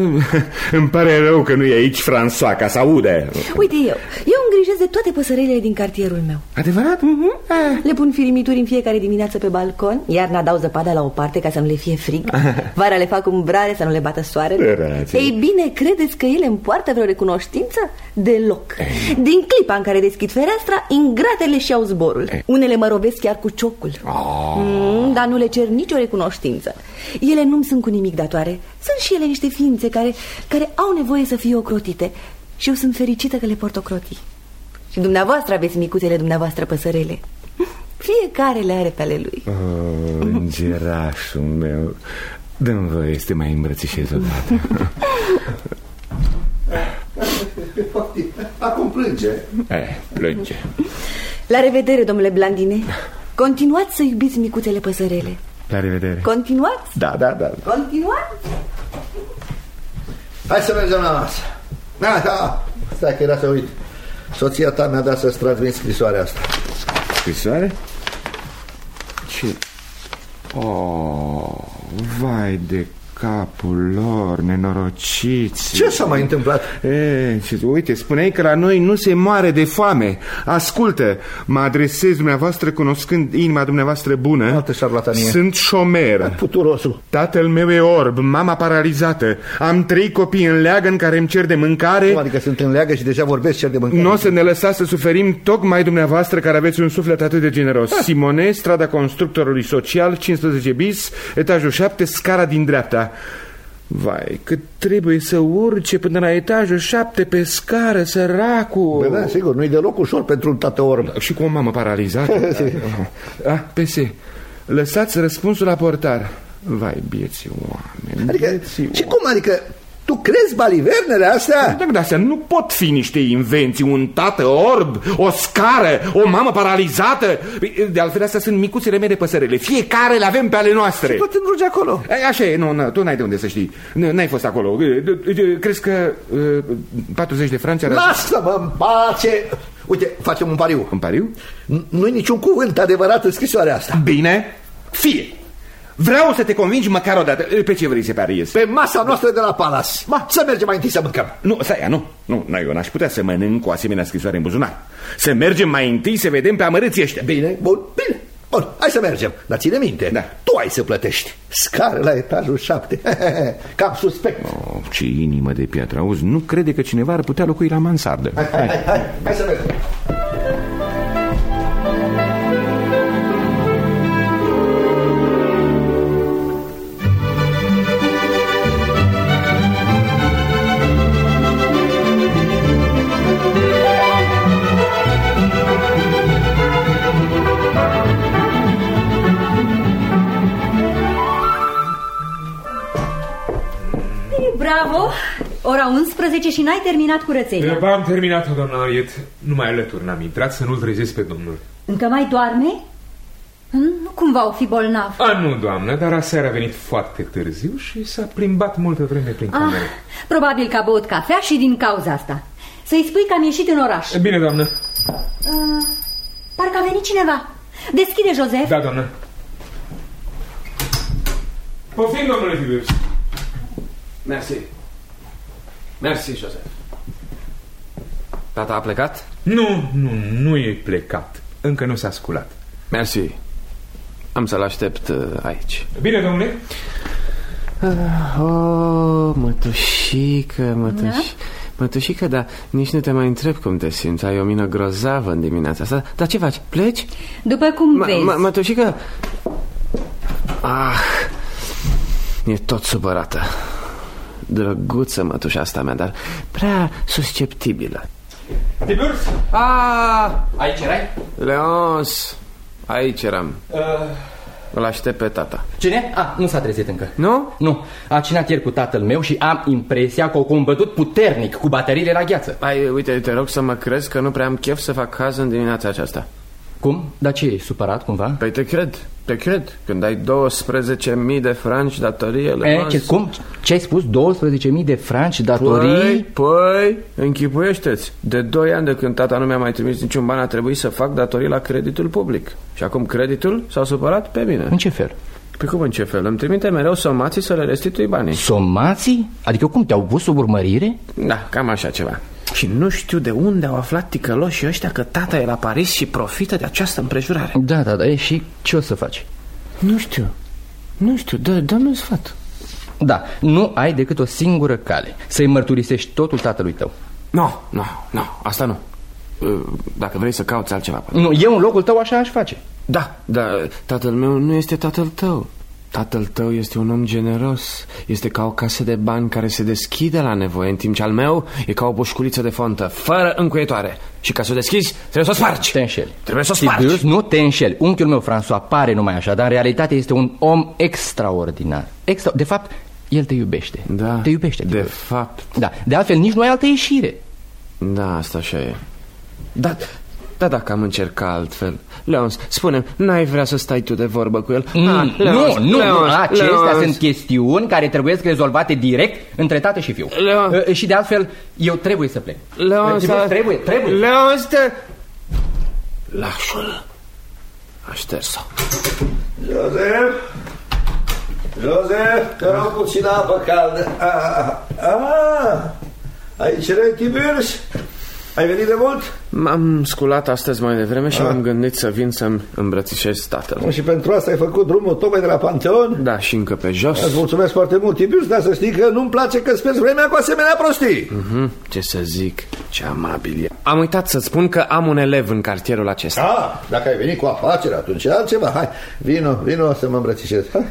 Îmi pare rău că nu e aici François ca să aude. Uite, eu Eu îngrijesc de toate păsărelele din cartierul meu. Adevărat? Uh-huh. Le pun firimituri în fiecare dimineață pe balcon. Iarna dau zăpada la o parte ca să nu le fie frig. Vara le fac umbrare să nu le bată soarele. Rație. Ei bine, credeți că ele îmi poartă vreo recunoștință? Deloc. Din clipa în care deschid fereastra, ingratele și-au zborul. Unele mă robesc chiar cu ciocul. oh. mm, Dar nu le cer nicio recunoștință. Ele nu-mi sunt cu nimic datoare. Sunt și ele niște ființe care, care au nevoie să fie ocrotite. Și eu sunt fericită că le pot ocroti. Și dumneavoastră aveți micuțele dumneavoastră păsărele. Fiecare le are pe ale lui. Oh, îngerașul meu, dă-mi voie să te mai îmbrățișez odată. Acum plânge. Eh, plânge. La revedere, domnule Blandine. Continuați să iubiți micuțele păsărele. La revedere. Continuați? Da, da, da. Continuați? Hai să mergem la masă. Da, da. Stai că era să uit. Soția ta mi-a dat să-ți transmit scrisoarea asta. Scrisoare? Ce? Oh, vai de capul lor, nenorociți. Ce s-a mai întâmplat? E, ce, uite, spuneai că la noi nu se moare de foame. Ascultă, mă adresez dumneavoastră cunoscând inima dumneavoastră bună. Altă șarlatanie. Sunt șomer. Puturosul. Tatăl meu e orb, mama paralizată. Am trei copii în leagă în care îmi cer de mâncare. Cum adică sunt în leagă și deja vorbesc cer de mâncare? Nu o să ne lăsați să suferim tocmai dumneavoastră care aveți un suflet atât de generos. Ha. Simone, strada Constructorului Social, cincisprezece bis, etajul șapte, scara din dreapta. Vai, cât trebuie să urce până la etajul șapte pe scară, săracul. Bă, da, sigur, nu-i deloc ușor pentru un tată orb. Și cu o mamă paralizată. Ah, P S, lăsați răspunsul la portar. Vai, bieții oameni, adică, bieții și cum adică? Tu crezi balivernele astea? Da, astea nu pot fi niște invenții. Un tată orb, o scară, o mamă paralizată. De altfel, astea sunt micuțele mele păsărele. Fiecare le avem pe ale noastre. Și tot îndrugi acolo. Așa e, nu, nu, tu n-ai de unde să știi. N-ai fost acolo. Crezi că uh, patruzeci de franci arată... Lasă-mă în pace. Uite, facem un pariu. Un pariu? Nu-i niciun cuvânt adevărat în scrisoarea asta. Bine, fie. Vreau să te convingi măcar o dată. Pe ce vrei să pariezi? Pe masa noastră de la Palas. Ma, să mergem mai întâi să mâncăm. Nu, stai, nu, nu, nu, eu n-aș putea să mănânc cu asemenea scrisoare în buzunar. Să mergem mai întâi să vedem pe amărâții ăștia. Bine, bun, bine. Bun, hai să mergem. Dar ține minte, da. Tu ai să plătești. Scară la etajul șapte. Cam suspect. Oh, ce inimă de piatră. Auzi, nu crede că cineva ar putea locui la mansardă. Hai, hai, hai, hai, hai să mergem. ora unsprezece și n-ai terminat curățenia. Am terminat-o, doamna Ariet. Numai alături n-am intrat să nu-l trezesc pe domnul. Încă mai doarme? Nu cumva o fi bolnav? A, nu, doamnă, dar aseară a venit foarte târziu și s-a plimbat multă vreme prin ah, cameră. Probabil că a băut cafea și din cauza asta. Să-i spui că am ieșit în oraș. Bine, doamnă. uh, Parcă a venit cineva. Deschide, Joseph. Da, doamnă. Poftim, domnule Tiburce. Mersi. Mersi, Joseph. Tata a plecat? Nu, nu, nu e plecat. Încă nu s-a sculat. Mersi. Am să-l aștept uh, aici. Bine, domnule. uh, Oh, mătușică, mătuș... da? Mătușică, dar nici nu te mai întreb cum te simți. Ai o mină grozavă în dimineața asta. Dar ce faci? Pleci? După cum vezi. Mătușică. Ah, e tot supărată. Drăguță mătușa asta mea, dar prea susceptibilă. Tiburce? Ah, aici erai? Leons, aici eram. uh... Îl aștept pe tata. Cine? Ah, nu s-a trezit încă. Nu? Nu, a cinat ieri cu tatăl meu și am impresia că o combătut puternic cu bateriile la gheață. Hai, uite, te rog să mă crezi că nu prea am chef să fac caz în dimineața aceasta. Cum? Dar ce, e supărat cumva? Păi te cred, te cred. Când ai douăsprezece mii de franci datorie e, ce, cum? Ce ai spus? douăsprezece mii de franci datorii? Păi, păi, închipuiește-ți. De doi ani de când tata nu mi-a mai trimis niciun ban, a trebuit să fac datorii la creditul public. Și acum creditul s-a supărat pe mine. În ce fel? Păi cum în ce fel? Îmi trimite mereu somații să le restitui banii. Somații? Adică cum, te-au pus sub urmărire? Da, cam așa ceva. Și nu știu de unde au aflat ticăloșii ăștia că tata e la Paris și profită de această împrejurare. Da, da, da, e, și ce o să faci? Nu știu, nu știu, dă, dă-mi sfat. Da, nu ai decât o singură cale: să-i mărturisești totul tatălui tău. Nu, nu, nu, asta nu. Dacă vrei să cauți altceva. Nu, eu în locul tău așa aș face. Da, dar tatăl meu nu este tatăl tău. Tatăl tău este un om generos. Este ca o casă de bani care se deschide la nevoie, în timp ce al meu e ca o pușculiță de fontă, fără încuietoare. Și ca să o deschizi, trebuie să o spargi. Te înșeli. Trebuie să o spargi. Tiburce, nu te înșeli. Unchiul meu, François, pare numai așa, dar în realitate este un om extraordinar. Extra... De fapt, el te iubește. Da, te iubește. De fapt. Da, de altfel nici nu ai altă ieșire. Da, asta așa e. Da, da, dacă am încercat altfel. Leons, spune-mi, n-ai vrea să stai tu de vorbă cu el? Mm, ah, Leons, nu, nu, Leons, acestea Leons. sunt chestiuni care trebuie rezolvate direct între tată și fiu. uh, Și de altfel, eu trebuie să plec. Leons, Trebuie, trebuie, trebuie. Leons, te... Lașul a șters-o. Joseph, Joseph, te rog puțină apă caldă. Ah, ah, aici erai, Tiburce? Ai venit de mult? M-am sculat astăzi mai devreme și m-am gândit să vin să-mi îmbrățișez tatăl. Și pentru asta ai făcut drumul tocmai de la Panteon? Da, și încă pe jos. Îți mulțumesc foarte mult, Tiburce, dar să știi că nu-mi place că speri vremea cu asemenea prostii. mm-hmm. Ce să zic, ce amabil e. Am uitat să spun că am un elev în cartierul acesta. Ah, dacă ai venit cu afacere, atunci e altceva. Hai, vino, vino să mă îmbrățișez. Hai.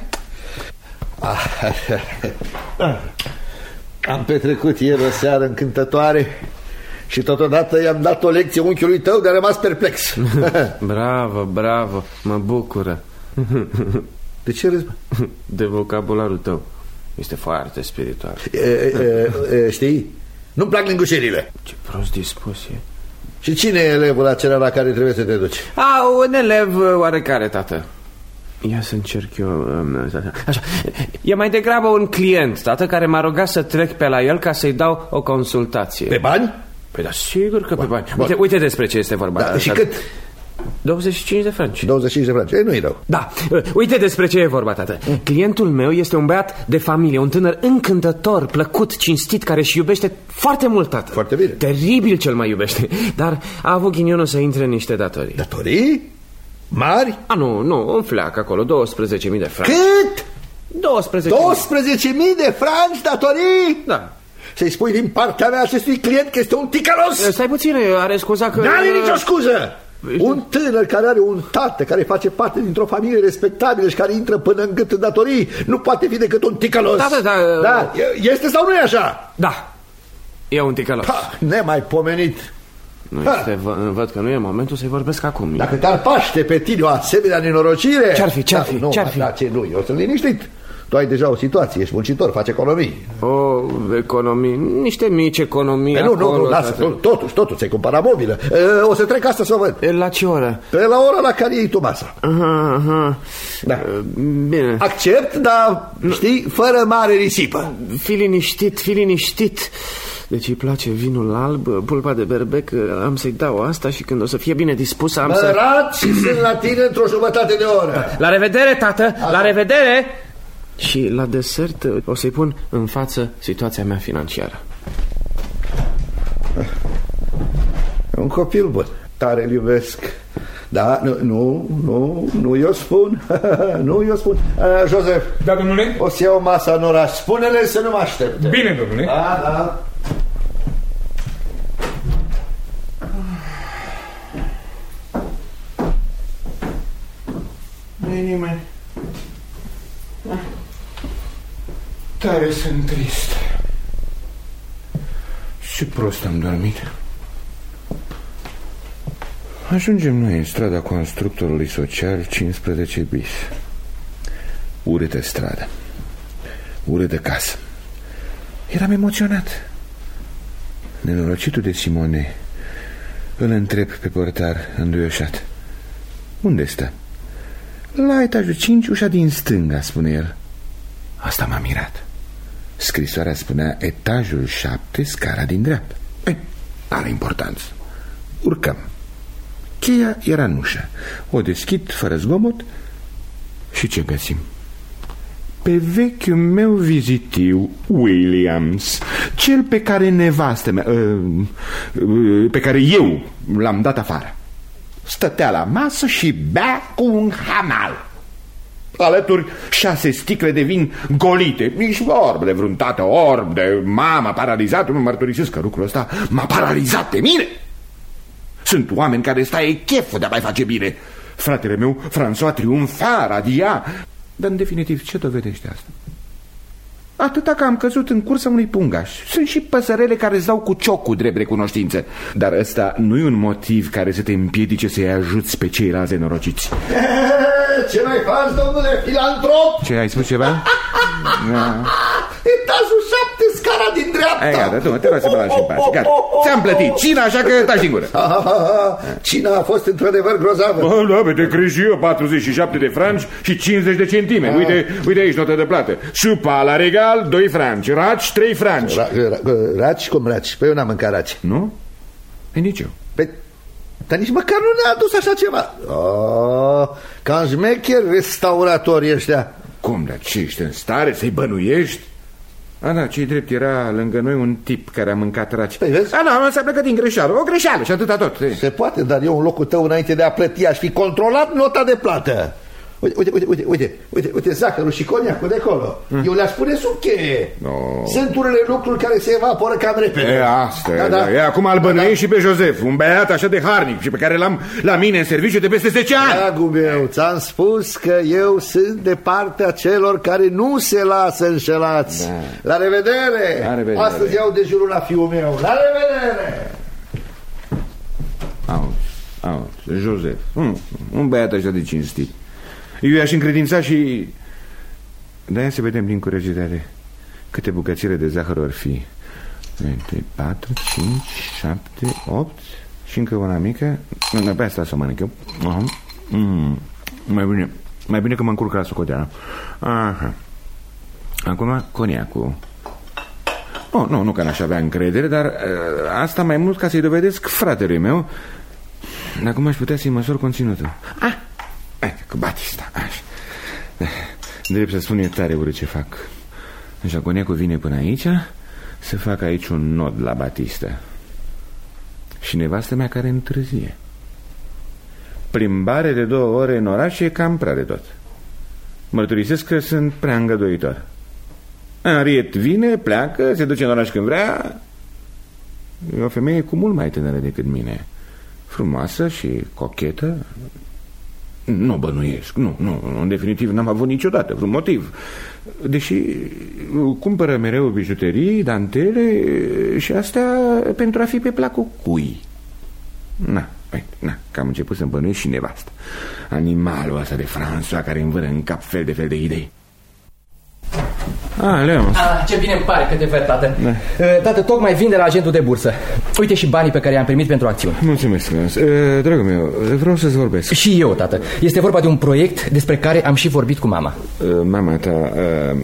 Ah. Am petrecut ieri o seară încântătoare și totodată i-am dat o lecție unchiului tău de a rămas perplex. Bravo, bravo, mă bucură. De ce râzi? De vocabularul tău. Este foarte spiritual. e, e, e, Știi? Nu-mi plac lingușirile. Ce prost dispus e. Și cine e elevul acela la care trebuie să te duci? A, un elev oarecare, tată. Ia să încerc eu. Așa. E mai degrabă un client, tată, care m-a rugat să trec pe la el ca să-i dau o consultație. Pe bani? Păi da, sigur că bun, pe bani. Uite, uite despre ce este vorba. Da, și cât? douăzeci și cinci de franci. douăzeci și cinci de franci, ei, nu-i rău. Da, uite despre ce e vorba, tată. mm. Clientul meu este un băiat de familie, un tânăr încântător, plăcut, cinstit, care își iubește foarte mult, tată. Foarte bine. Teribil cel mai iubește. Dar a avut ghinionul să intre în niște datorii. Datorii? Mari? A, nu, nu, un fleac acolo, douăsprezece mii de franci. Cât? douăsprezece mii de franci datorii? Da. Să-i spui din partea mea acestui client că este un ticălos? Stai puțin, are scuza că... N-are nicio scuză! Un tânăr care are un tată care face parte dintr-o familie respectabilă și care intră până în gât în datorii nu poate fi decât un ticălos. Da, da, da. Da, este sau nu e așa? Da, e un ticălos. Ha, nemaipomenit. Nu este, văd că nu e momentul să-i vorbesc acum. Dacă te-ar paște pe tine o asemenea nenorocire... Ce-ar fi, ce-ar fi, da, nu, ce-ar fi? Da, ce, nu, eu sunt liniștit. Tu ai deja o situație, ești muncitor, faci economii. O, economii, niște mici economii. E, nu, acolo, nu, nu, lasă, totuși, totuși, ți-ai cumpărat mobilă. E, o să trec asta să o văd. E, la ce oră? Pe la ora la care iei tu masa. Aha, aha. Da. Bine. Accept, dar, știi, fără mare risipă. Fii liniștit, fii liniștit. Deci îi place vinul alb, pulpa de berbec, am să-i dau asta și când o să fie bine dispus am mă să... rat și sunt la tine într-o jumătate de oră. La revedere, tată, Asta. La revedere! Și la desert o să-i pun în față situația mea financiară. Un copil bun, tare îl iubesc. Da, nu, nu, nu, nu eu spun. Nu eu spun. uh, Joseph. Da, domnule? O să iau masa în oraș. Spune-le să nu mă aștepte. Bine, domnule. Da, da. Nu-i nimeni. Tare sunt trist. Și prost am dormit. Ajungem noi în strada constructorului social cincisprezece bis. Urâtă stradă, urâtă casă. Eram emoționat. Nenorocitul de Simone. Îl întreb pe portar înduioșat. Unde stă? La etajul cinci, ușa din stânga, spune el. Asta m-a mirat. Scrisoarea spunea etajul șapte, scara din dreapta. Ei, are importanță. Urcăm. Cheia era în ușă. O deschid fără zgomot și ce găsim? Pe vechiul meu vizitiu, Williams, cel pe care nevastă mea, pe care eu l-am dat afară, stătea la masă și bea cu un hamal. Alături șase sticle de vin golite. Nici vorbe de vreun tată orb, de mama paralizată. Nu mărturisesc că lucrul ăsta m-a paralizat pe mine. Sunt oameni care stai cheful de a mai face bine. Fratele meu, François, triumfa, radia. Dar în definitiv, ce dovedește asta? Atâta că am căzut în cursa unui pungaș. Sunt și păsărele care îți dau cu ciocul drept recunoștință. Dar ăsta nu e un motiv care să te împiedice să-i ajuți pe ceilalți nenorociți. Ce mai faci, domnule filantrop? Ce, ai spus ceva? Da. Etajul șapte, scara din dreapta. Ai, gata, tu, te rog să mă lași în pace. Gata, ți-am plătit cina, așa că taci din gură. Cina a fost într-adevăr grozavă. Oh, da, pe te crezi și eu, patruzeci și șapte de franci și cincizeci de centime. Uite, uite aici notă de plată. Supa la regal, doi franci. Raci, trei franci. Ra, ra, raci cum raci? Păi eu n-am mâncat raci. Nu? E nici eu. Păi, dar nici măcar nu ne-a adus așa ceva. Oh, cam șmecher restauratorii ăștia. Cum, dar ce, ești în stare să-i bănuiești? A, da, ce-i drept, era lângă noi un tip care a mâncat raci. Păi, vezi? A, da, înseamnă că din greșeală, o greșeală și atâta tot. Se poate, dar eu în locul tău, înainte de a plăti, aș fi controlat nota de plată. Uite, uite, uite, uite, uite, uite, uite zahărul și coniacul de acolo. Hmm. Eu le-aș pune sub cheie. No. Sunt unele lucruri care se evaporă cam repede. E, asta da, e, da. e, acum îl bănuiești da. și pe Joseph, un băiat așa de harnic și pe care l-am la mine în serviciu de peste zece ani. Dragul meu, ți-am spus că eu sunt de partea celor care nu se lasă înșelați. Da. La revedere! La revedere! Astăzi iau dejurul la fiul meu. La revedere! Auzi, auzi, Joseph, un, un băiat așa de cinstit. Eu i-aș încredința și... De-aia să vedem din curiozitate câte bucățile de zahăr or fi. doi, patru, cinci, șapte, opt și încă una mică. Pe asta să o mănânc eu. mm. Mai bine Mai bine că mă încurc la socoteală. Aha. Acum coniacul. Oh, nu, nu că n-aș avea încredere, dar uh, asta mai mult ca să-i dovedesc fratelui meu. Acum aș putea să-i măsor conținutul. Ah, cu Batista, așa. Drept să spun, e tare urât ce fac. Așa, coniacul vine până aici să fac aici un nod la Batista. Și nevastă mea care întârzie. Plimbare de două ore în oraș e cam prea de tot. Mărturisesc că sunt prea îngăduitor. Henriette vine, pleacă, se duce în oraș când vrea. E o femeie cu mult mai tânără decât mine. Frumoasă și cochetă. Nu bănuiesc, nu, nu, în definitiv n-am avut niciodată vreun motiv. Deși cumpără mereu bijuterii, dantele și astea pentru a fi pe placul cui. Na, na, că am început să-mi bănuiesc și nevastă. Animalul ăsta de François care îmi vână în cap fel de fel de idei. Ah, Leon. Ah, ce bine îmi pare că te văd, tată. Da. Tată, tocmai vin de la agentul de bursă. Uite și banii pe care i-am primit pentru acțiuni. Mulțumesc, Leon. Dragul meu, vreau să-ți vorbesc. Și eu, tată. Este vorba de un proiect despre care am și vorbit cu mama. Mama ta...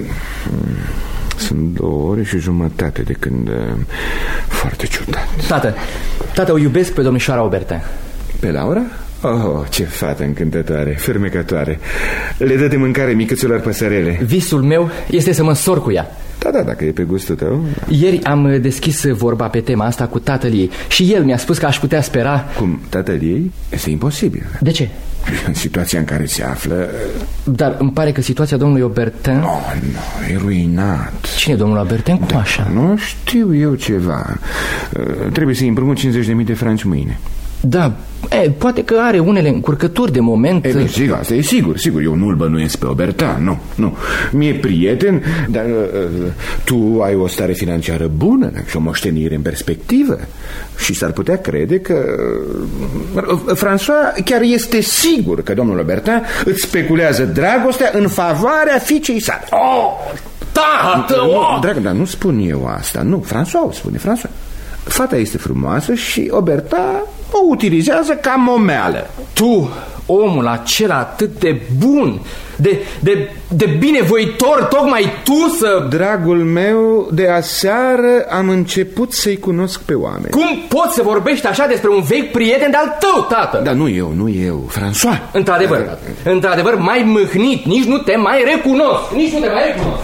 Sunt două ore și jumătate de când... Foarte ciudat. Tată, tată, o iubesc pe domnișoara Aubertin. Pe Laura? Oh, ce fată încântătoare, fermecătoare. Le dă de mâncare micăților păsărele. Visul meu este să mă însor cu ea. Da, da, dacă e pe gustul tău. Ieri am deschis vorba pe tema asta cu tatăl ei și el mi-a spus că aș putea spera. Cum? Tatăl ei? Este imposibil. De ce? În situația în care se află... Dar îmi pare că situația domnului Aubertin... Nu, oh, nu, e ruinat. Cine e domnul Aubertin? Cum da, așa? Nu știu eu ceva. uh, Trebuie să-i împrumut cincizeci de mii de franci mâine. Da, e, poate că are unele încurcături de moment. E, bine, sigur, asta e sigur, sigur, eu nu-l bănuiesc pe Aubertin, nu, nu. Mi-e prieten, dar uh, tu ai o stare financiară bună și o moștenire în perspectivă. Și s-ar putea crede că uh, François chiar este sigur că domnul Aubertin îți speculează dragostea în favoarea fiicei sale. Oh, tată! Nu, dragă, dar nu spun eu asta, nu, François o spune, François. Fata este frumoasă și Aubertin o utilizează ca momeală. Tu, omul acela atât de bun, de, de, de binevoitor, tocmai tu să... Dragul meu, de aseară am început să-i cunosc pe oameni. Cum poți să vorbești așa despre un vechi prieten de-al tău, tată? Dar nu eu, nu eu, François. Într-adevăr, da, într-adevăr, mai mâhnit, nici nu te mai recunosc. Nici nu te mai recunosc.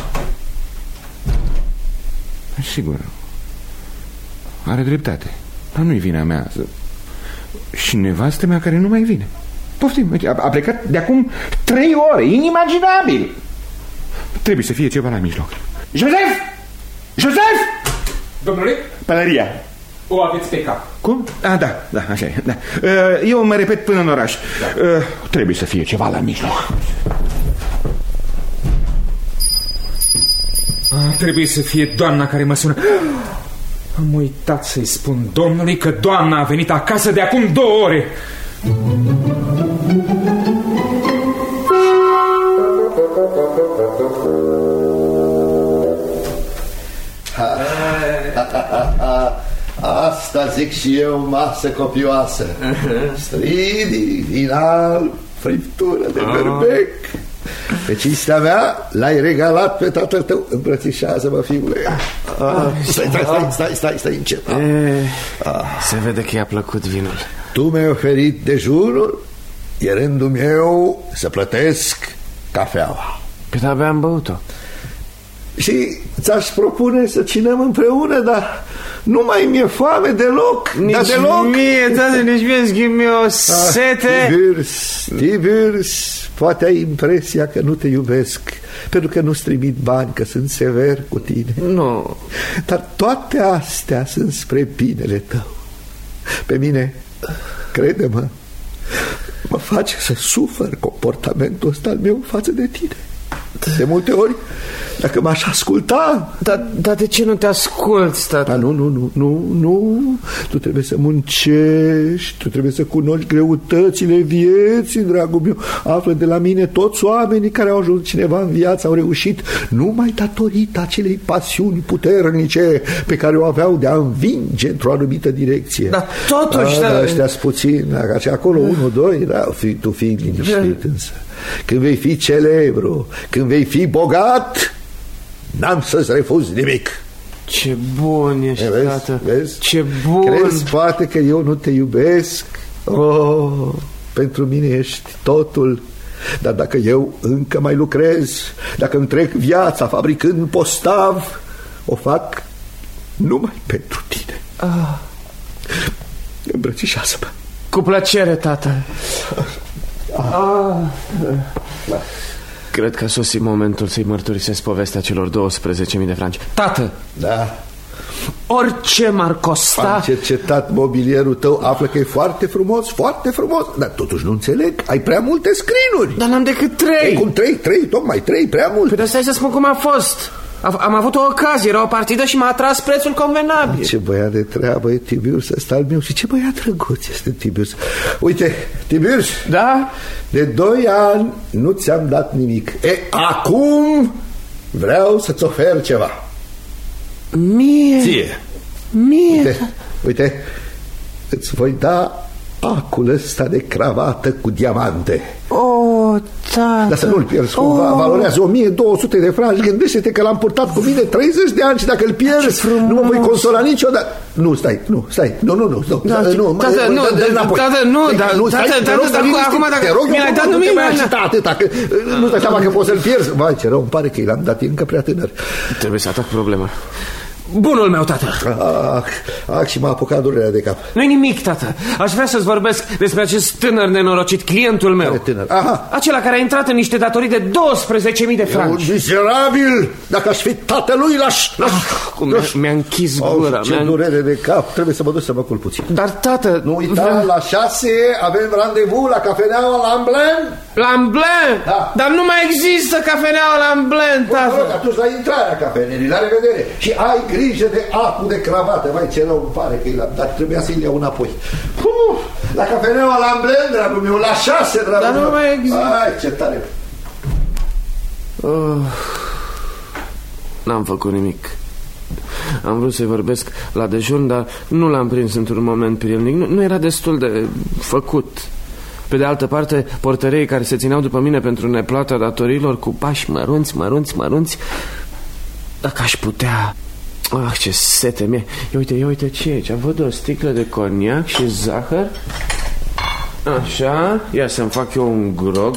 Sigur. Are dreptate. Dar nu-i vina mea. Și nevastă mea care nu mai vine. Poftim, a, a plecat de acum trei ore. Inimaginabil. Trebuie să fie ceva la mijloc. Joseph! Joseph! Domnule? Pălăria. O aveți pe cap. Cum? Ah, da, da, așa e, da. Eu mă repet până în oraș. Da. Trebuie să fie ceva la mijloc. Ah, trebuie să fie doamna care mă sună. Am uitat să-i spun domnului că doamna a venit acasă de acum două ore. Asta zic și eu, masă copioasă. Stridii, vinal, friptură de berbec. Pe cinstea mea l-ai regalat pe tatăl tău. Îmbrățișează-mă, fiule. ah, Stai, stai, stai, stai, stai, stai încet. e, ah. Se vede că i-a plăcut vinul. Tu mi-ai oferit dejunul, e rândul meu să plătesc cafeaua. Pe abia am băut-o. Și ți-aș propune să cinăm împreună, dar nu mai mi-e foame deloc. Nici dar deloc. mie, tată, nici mie schimbi o sete. ah, Tibirs, Tibirs, poate ai impresia că nu te iubesc pentru că nu-ți trimit bani, că sunt sever cu tine. Nu. Dar toate astea sunt spre binele tău. Pe mine, crede-mă, mă face să sufăr comportamentul ăsta al meu față de tine. De multe ori, dacă m-aș asculta... Dar da, de ce nu te asculți, tată? Da, nu, nu, nu, nu, nu. Tu trebuie să muncești, tu trebuie să cunoști greutățile vieții, dragul meu. Află de la mine toți oamenii care au ajuns cineva în viață, au reușit numai datorită acelei pasiuni puternice pe care o aveau de a învinge într-o anumită direcție. Dar totuși... Da, da, ăștia-s puțin, dacă acolo unu, doi, da, fi, tu fii liniștit însă. Când vei fi celebru, când vei fi bogat, n-am să-ți refuz nimic. Ce bun ești, vezi, tată. Vezi? Ce bun. Crezi poate că eu nu te iubesc? Oh, pentru mine ești totul. Dar dacă eu încă mai lucrez, dacă îmi trec viața fabricând postav, o fac numai pentru tine. ah. Îmbrățișează-mă. Cu plăcere, tată. ah. Cred că a sosit momentul să-i mărturisesc povestea celor douăsprezece mii de franci. Tată! Da. Orice m-ar costa... Am cercetat mobilierul tău, află că e foarte frumos, foarte frumos. Dar totuși nu înțeleg, ai prea multe screen-uri. Dar n-am decât trei. Ei, cum trei? Trei, tocmai trei, prea mult. Păi, dar stai să spun cum a fost. Am avut o ocazie, era o partidă și m-a atras prețul convenabil. Ce băiat de treabă e Tibiurs ăsta al meu. Și ce băiat drăguț este Tibiurs. Uite, Tibiurs. Da? De doi ani nu ți-am dat nimic. E, acum Vreau să-ți ofer ceva. Mie? Ție. Mie? Uite, uite, îți voi da acul ăsta de cravată cu diamante. Oh, tată. Dar să nu-l pierzi cumva, oh. Valorează o mie două sute de franci. Gândește-te că l-am purtat cu mine treizeci de ani și dacă îl pierzi, nu mă voi consola niciodată. Nu, stai, nu, stai, nu, nu, nu, da, nu, tată, nu, tată, nu, tată, tată, acum dacă mi-ai dat, nu mi-ai atâta, că nu stai seama că poți să-l pierzi. Vai, ce rău, îmi pare că i l-am dat încă prea tânăr. Trebuie să atac problema. Bunul meu, tată. Ah, ah, și m-a apucat durerea de cap. Nu-i nimic, tată. Aș vrea să-ți vorbesc despre acest tânăr nenorocit, clientul meu. Tânăr? Aha. Acela care a intrat în niște datorii de douăsprezece mii de franci. E un mizerabil! Dacă aș fi tatălui, l-aș... Ah, mi-a, mi-a închis gura. Oh, ce durere de cap. Trebuie să mă duc să mă culc puțin. Dar, tată... Nu uita, vreau... la șase avem randevu la cafeneaua Lamblin. Lamblin? Da. Dar nu mai există cafeneaua Lamblin, tată. Bun, atunci la intrarea cafenelii, la revedere. Și ai grijă de acul de cravată. Vai, ce rău îmi pare că i l-am dat. Trebuia să-i iau înapoi. Uf, la cafeneaua Lamblin, dragul meu, la șase, dragul Dar meu. nu mai există. Ai, ce tare. Oh, n-am făcut nimic. Am vrut să-i vorbesc la dejun, dar nu l-am prins într-un moment prielnic. Nu, nu era destul de făcut. Pe de altă parte, portăreii care se țineau după mine pentru neplata datorilor cu pași mărunți, mărunți, mărunți. Dacă aș putea... Ah, ce sete mie. Ia uite, ia uite ce e aici. Văd o sticlă de coniac și zahăr. Așa, ia să-mi fac eu un grog.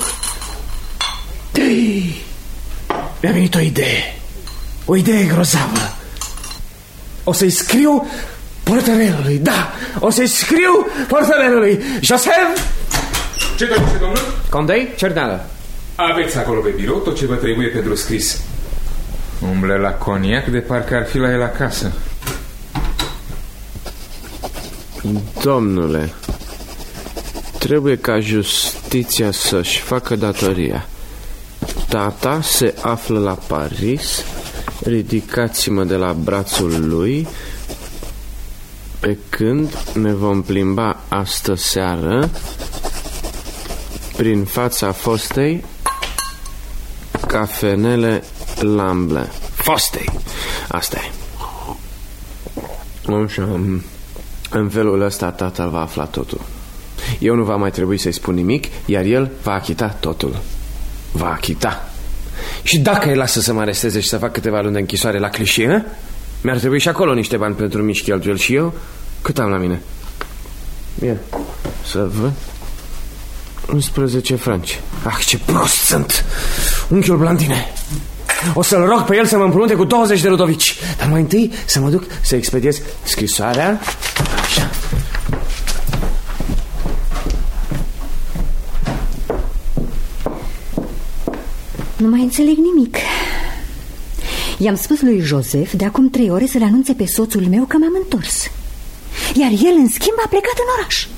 Mi-a venit o idee. O idee grozavă. O să-i scriu portărelului. Da, o să-i scriu portărelului. Joseph! Ce dorește, domnul? Condei, cerneală. Aveți acolo pe birou tot ce vă trebuie pentru scris. Umble la coniac de parcă ar fi la el acasă. Domnule, trebuie ca justiția să-și facă datoria. Tata se află la Paris. Ridicați-mă de la brațul lui pe când ne vom plimba astă seară prin fața fostei cafenele Lamblin. Fostei. Asta e. Așa. În felul ăsta tata va afla totul. Eu nu va mai trebui să-i spun nimic, iar el va achita totul. Va achita. Și dacă îi lasă să mă aresteze și să fac câteva luni de închisoare la Cliché, mi-ar trebui și acolo niște bani pentru mici cheltuieli. Și eu, cât am la mine? Ia, să văd. unsprezece franci. Ah, ce prost sunt. Unchiul Blandine. O să-l rog pe el să mă împrumute cu douăzeci de rudovici. Dar mai întâi să mă duc să expediez scrisoarea. Așa. Nu mai înțeleg nimic. I-am spus lui Joseph de acum trei ore să le anunțe pe soțul meu că m-am întors. Iar el, în schimb, a plecat în oraș.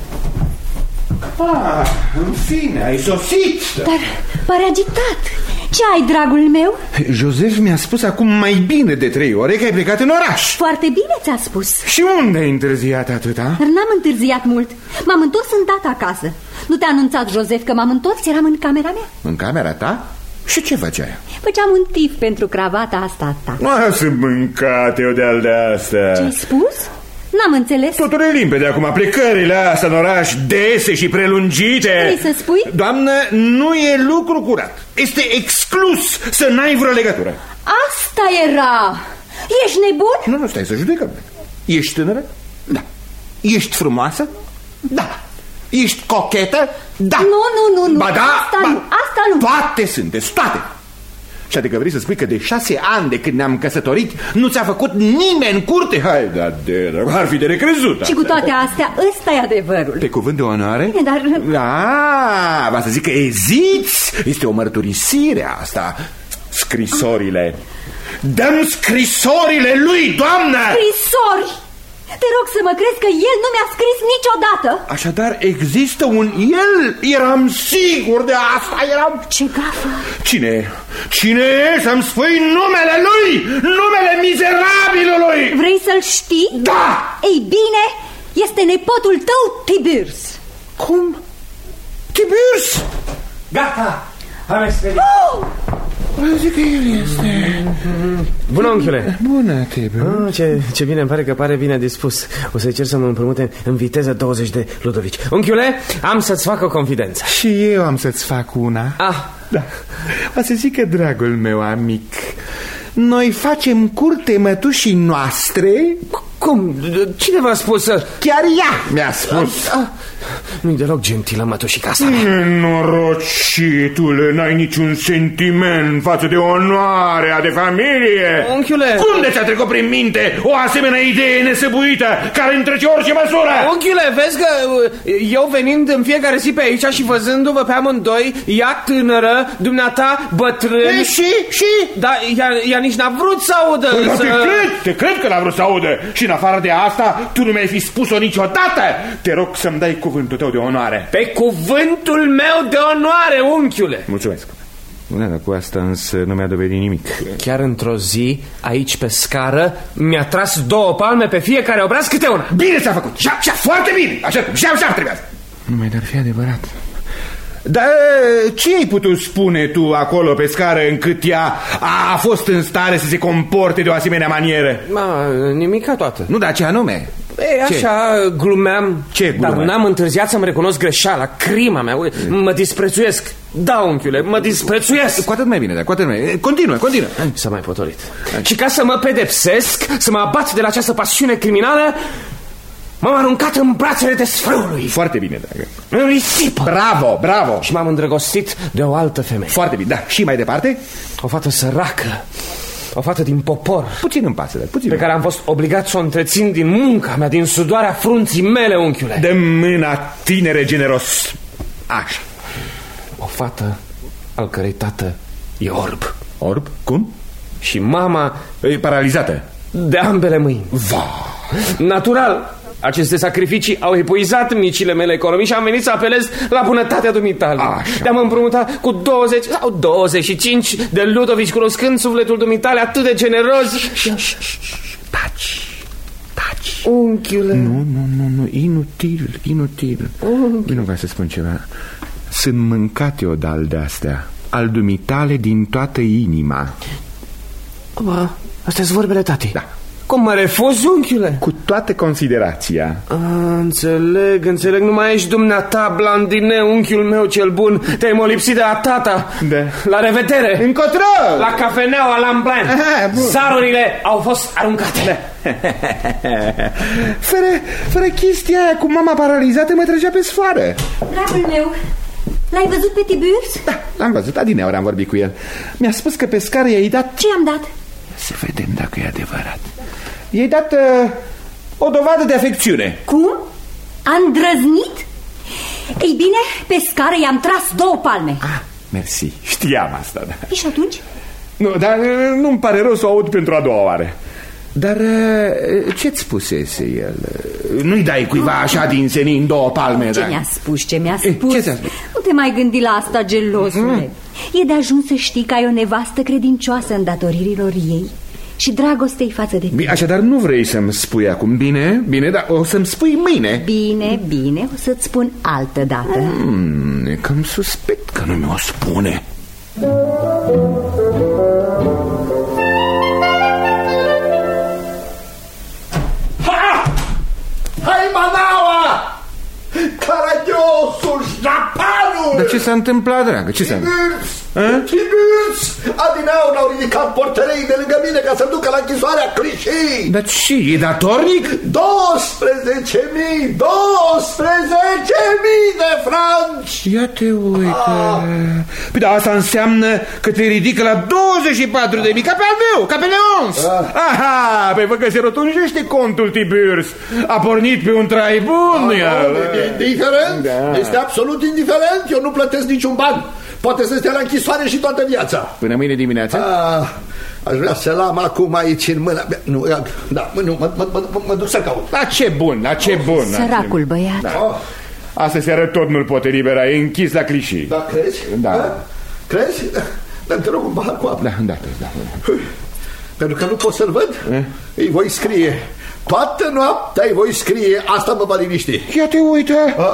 Ah, în fine, ai sosit. Dar pare agitat. Ce ai, dragul meu? Joseph mi-a spus acum mai bine de trei ore că ai plecat în oraș. Foarte bine ți-a spus. Și unde ai întârziat atâta? Dar n-am întârziat mult. M-am întors îndată acasă. Nu te-a anunțat Joseph că m-am întors? Eram în camera mea. În camera ta? Și ce făceai? Făceam un tif pentru cravata asta ta. Lasă mâncate o de-al de asta. Ce-ai spus? N-am înțeles. Totul e limpede acum. Plecările astea în oraș dese și prelungite. Ce vrei să spui? Doamnă, nu e lucru curat. Este exclus să n-ai vreo legătură. Asta era. Ești nebun? Nu, nu, stai să judecăm. Ești tânără? Da. Ești frumoasă? Da. Ești cochetă? Da. Nu, nu, nu, nu. Ba da, asta ba, nu, asta nu. Toate sunteți, toate. Și adică vrei să spui că de șase ani de când ne-am căsătorit nu ți-a făcut nimeni în curte? Hai, dar de, ar fi de necrezut asta. Și cu toate astea, ăsta e adevărul. Pe cuvânt de onoare? Dar... Da, va să zic că eziți. Este o mărturisire asta. Scrisorile. Dăm scrisorile lui, doamnă! Scrisori! Te rog să mă crezi că el nu mi-a scris niciodată. Așadar există un el. Eram sigur de asta, eram... Ce gafă. Cine? Cine e? Să-mi spui numele lui. Numele mizerabilului. Vrei să-l știi? Da. Ei bine, este nepotul tău, Tiburce. Cum? Tiburce? Gata, am expediat. Oh! Zic că el este. Bună, unchiule. Bună, Tiberius. Ah, ce, ce bine, îmi pare că pare bine dispus. O să-i cer să mă împrumute în viteză douăzeci de ludovici. Unchiule, am să-ți fac o confidență. Și eu am să-ți fac una. Ah. Da. O să zic că, dragul meu amic, noi facem curte mătușii noastre. Cum? Cine v-a spus să... Chiar ea mi-a spus. Ah, ah. Nu-i deloc gentilă mătușica asta. Nenorocitule, n-ai niciun sentiment față de onoarea de familie. Unchiule. Cum de ți-a trecut prin minte o asemenea idee nesăbuită care întrece orice măsură? Unchiule, vezi că eu venind în fiecare zi pe aici și văzându-vă pe amândoi, ea tânără, dumneata bătrân. E, și? Și? Da, ea, ea nici n-a vrut să audă. Păi, să... Te cred, te cred că n-a vrut să audă. Și în afară de asta, tu nu mi-ai fi spus-o niciodată. Te rog să-mi dai cuvântul tău de onoare. Pe cuvântul meu de onoare, unchiule. Mulțumesc. Da, dar cu asta însă nu mi-a dovedit nimic. Chiar într-o zi, aici pe scară, mi-a tras două palme pe fiecare obraz câte una. Bine ți-a făcut, șap, șap, foarte bine. Așa, șap, șap, trebuia. Nu mai dar fi adevărat. Dar ce ai putut spune tu acolo pe scară încât ea a fost în stare să se comporte de o asemenea manieră? Ma, nimica toată. Nu, dar ce anume? E, așa, ce? glumeam. Ce Dar glumeam? n-am întârziat să-mi recunosc greșeala, crima mea. Mă disprețuiesc. Da, unchiule, mă disprețuiesc. Cu atât mai bine, dar cu atât mai bine. Continuă, continuă. S-a mai potolit. Și ca să mă pedepsesc, să mă abat de la această pasiune criminală, m-am aruncat în brațele desfrâului. Foarte bine, dragă. În risipă. Bravo, bravo. Și m-am îndrăgostit de o altă femeie. Foarte bine, da. Și mai departe? O fată săracă. O fată din popor. Puțin îmi pasă, dar puțin. Pe care am fost obligat să o întrețin din munca mea, din sudoarea frunții mele, unchiule. De mâna, tinere generos. Așa. O fată al cărei tată e orb. Orb? Cum? Și mama e paralizată. De ambele mâini. Va. Natural. Aceste sacrificii au epuizat micile mele economii și am venit să apelez la bunătatea dumitale. Te-am împrumutat cu douăzeci sau douăzeci și cinci de ludovici, cunoscând sufletul dumitale atât de generos. Taci, taci. Unchiule. Nu, nu, nu, nu, inutil, inutil. Unchiule. Nu vreau să spun ceva. Sunt mâncat eu de-al de-astea, al dumitale din toată inima. Bă, astea sunt vorbele tati. Da. Cum mă refuz, unchiule? Cu toată considerația. A, înțeleg, înțeleg. Nu mai ești dumneata, Blandine, unchiul meu cel bun. Te-ai molipsit de a tata. Da. La revedere. Încotro. La cafeneaua Lamblin. Zarurile au fost aruncate. Da. fără, fără chestia aia cu mama paralizată mă trăgea pe sfoară. Dragul meu, l-ai văzut pe Tiberius? Da, l-am văzut, adineauri am vorbit cu el. Mi-a spus că pe scară i-ai dat... Ce am dat? Să vedem dacă e adevărat. I-ai dat uh, o dovadă de afecțiune. Cum? A îndrăznit? Ei bine, pe scară i-am tras două palme. Ah, mersi, știam asta, da. Și atunci? Nu, dar uh, nu-mi pare rău să o aud pentru a doua oară. Dar uh, ce-ți spusese el? Nu-i dai cuiva așa din senin două palme? Ce da? mi-a spus, ce mi-a spus? Ce ți-a spus? Nu te mai gândi la asta, gelosule. mm. E de ajuns să știi că ai o nevastă credincioasă în datoririlor ei și dragostei față de tine. Așadar nu vrei să-mi spui acum. Bine, bine, dar o să-mi spui mâine. Bine, bine, o să-ți spun altă dată. mm, E cam suspect că nu mi-o spune. Ha! Hai, Manaua! Caragiosul, japanul! Dar ce s-a întâmplat, dragă? Ce s-a întâmplat? Tiberius! Adineau n-au ridicat portărei de lângă mine ca să ducă la închisoarea clișii. Dar ce, e datornic? douăsprezece mii! douăsprezece mii de franci! Ia te uite. Ah. Păi da, asta înseamnă că te ridică la douăzeci și patru de mii, ca pe al meu, ca pe Leons. Ah. Aha, păi văd că se rotunjește contul Tiberius. A pornit pe un trai bun. Ah, e indiferent, da. Este absolut indiferent. Eu nu plătesc niciun ban. Poate să stea la închisoare și toată viața. Până mâine dimineața? Ah, aș vrea să l-am acum aici în mână. Nu, da, nu, mă, mă, mă, mă duc să caut. La ce bun, la ce oh, bun. Săracul băiat. Da. Oh. Asta seară tot nu-l poate libera, e închis la clișii. Da, crezi? Da. Da? Crezi? Dar te rog un pahar cu apă. Da, da, da. Pentru că nu pot să-l văd, eh? Îi voi scrie. Toată noaptea îi voi scrie. Asta mă va liniști. Ia te uite. Ah,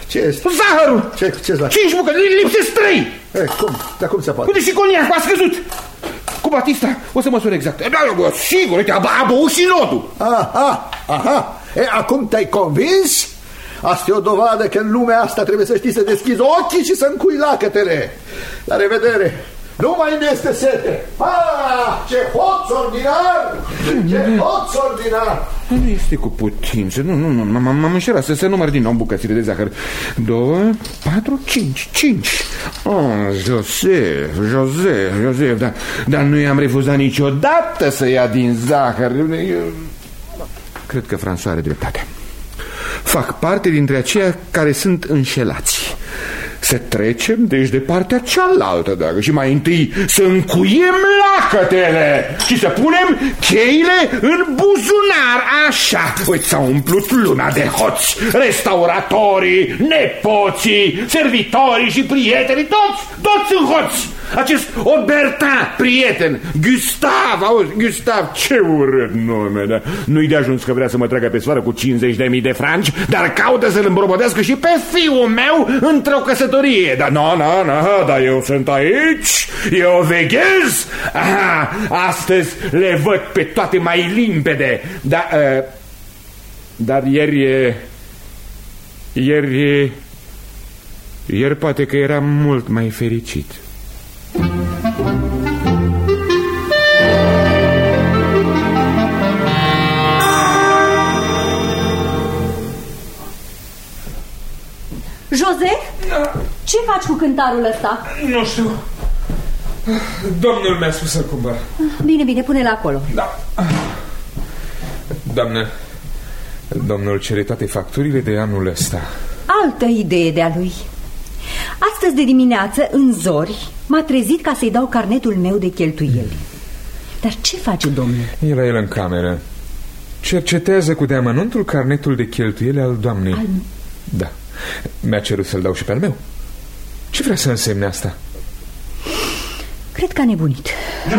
Ce este? Zahărul! Ce, ce zahăr? Cinci bucăți, lipsesc trei! E, cum? Dar cum se poate? Uite și coniacul a scăzut! Cu Batista o să măsur exact. Da, sigur, uite, a, a băut și nodul. Aha, aha. E, acum te-ai convins? Asta e o dovadă că în lumea asta trebuie să știi să deschizi ochii și să încui lacătele. La revedere! Nu mai ne este sete! Ah, ce hoț ordinar! Ce hoț ordinar! Nu este cu putință. Nu, nu, nu, m-am înșelat să se număr din nou bucățile de zahăr. Două, patru, cinci, cinci. Oh, Josef, Josef, Josef, dar, dar nu i-am refuzat niciodată să ia din zahăr. Eu... Cred că François are dreptate. Fac parte dintre aceia care sunt înșelați. Să trecem deci de partea cealaltă, dragă, și mai întâi să încuiem lacătele și să punem cheile în buzunar, așa. Uite, s-a umplut luna de hoți, restauratorii, nepoții, servitorii și prietenii, toți, toți sunt hoți. Acest Obertin, prieten, Gustav, auzi, Gustav, ce urât nume, da? Nu-i de ajuns că vrea să mă tragă pe sfoară cu cincizeci de mii de franci, dar caută să-l îmbrobădească și pe fiul meu într-o căsătorie. Dar nu, nu, nu, dar eu sunt aici, eu veghez. Aha, astăzi le văd pe toate mai limpede. Dar, uh, dar ieri, ieri, ieri poate că eram mult mai fericit. Joseph? Ce faci cu cântarul ăsta? Nu știu. Domnul mi-a spus să-l cumpăr. Bine, bine, pune-l acolo. Da. Doamne, domnul cere toate facturile de anul ăsta. Altă idee de-a lui. Astăzi de dimineață, în zori, m-a trezit ca să-i dau carnetul meu de cheltuieli. Dar ce face domnul? E la el în cameră. Cercetează cu deamănuntul carnetul de cheltuieli al doamnei. Al... Da. Mi-a cerut să-l dau și pe al meu. Ce vrea să însemne asta? Cred că a nebunit.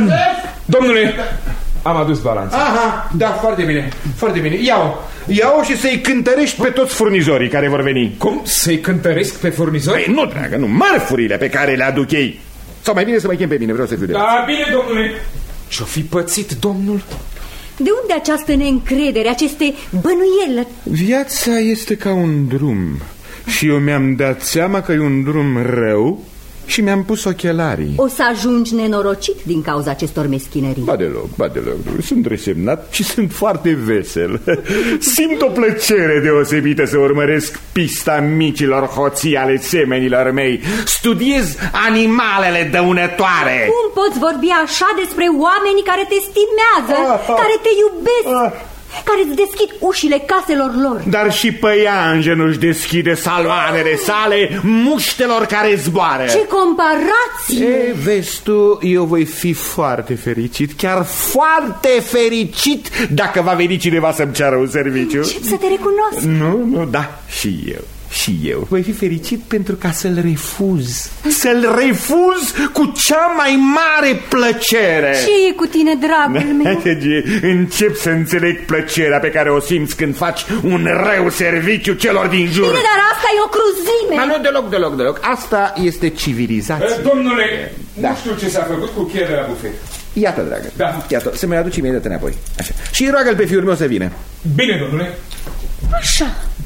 Domnule, am adus balanța. Aha, da, foarte bine, foarte bine. Ia-o, ia-o și să-i cântărești pe toți furnizorii care vor veni. Cum? Să-i cântăresc pe furnizori? Păi, nu, dragă, nu, mărfurile pe care le aduc ei. Sau mai bine să mă chem pe mine, vreau să fiu de la. Da, bine, domnule. Ce-o fi pățit, domnul? De unde această neîncredere, aceste bănuieli? Viața este ca un drum și eu mi-am dat seama că e un drum rău și mi-am pus ochelarii. O să ajungi nenorocit din cauza acestor meschinării. Ba deloc, ba deloc. Sunt resemnat și sunt foarte vesel. Simt o plăcere deosebită să urmăresc pista micilor hoții ale semenilor mei. Studiez animalele dăunătoare. Cum poți vorbi așa despre oamenii care te stimează, ah, care te iubesc, ah. care îți deschid ușile caselor lor? Dar și păianjenul își deschide saloanele sale muștelor care zboară. Ce comparație! E, vezi tu, eu voi fi foarte fericit, chiar foarte fericit dacă va veni cineva să-mi ceară un serviciu. Încep să te recunosc. Nu, nu, da, și eu. Și eu voi fi fericit pentru ca să-l refuz. Să-l refuz cu cea mai mare plăcere. Ce e cu tine, dragul meu? Încep să înțeleg plăcerea pe care o simți când faci un rău serviciu celor din jur. Bine, dar asta e o cruzime. Dar nu deloc, deloc, deloc. Asta este civilizație. Domnule, da. Nu știu ce s-a făcut cu cheia de la bufet. Iată, dragă, da. Iată, să mi-l aduci imediat înapoi. Așa. Și roagă-l pe fiul meu să vină. Bine, domnule. Așa.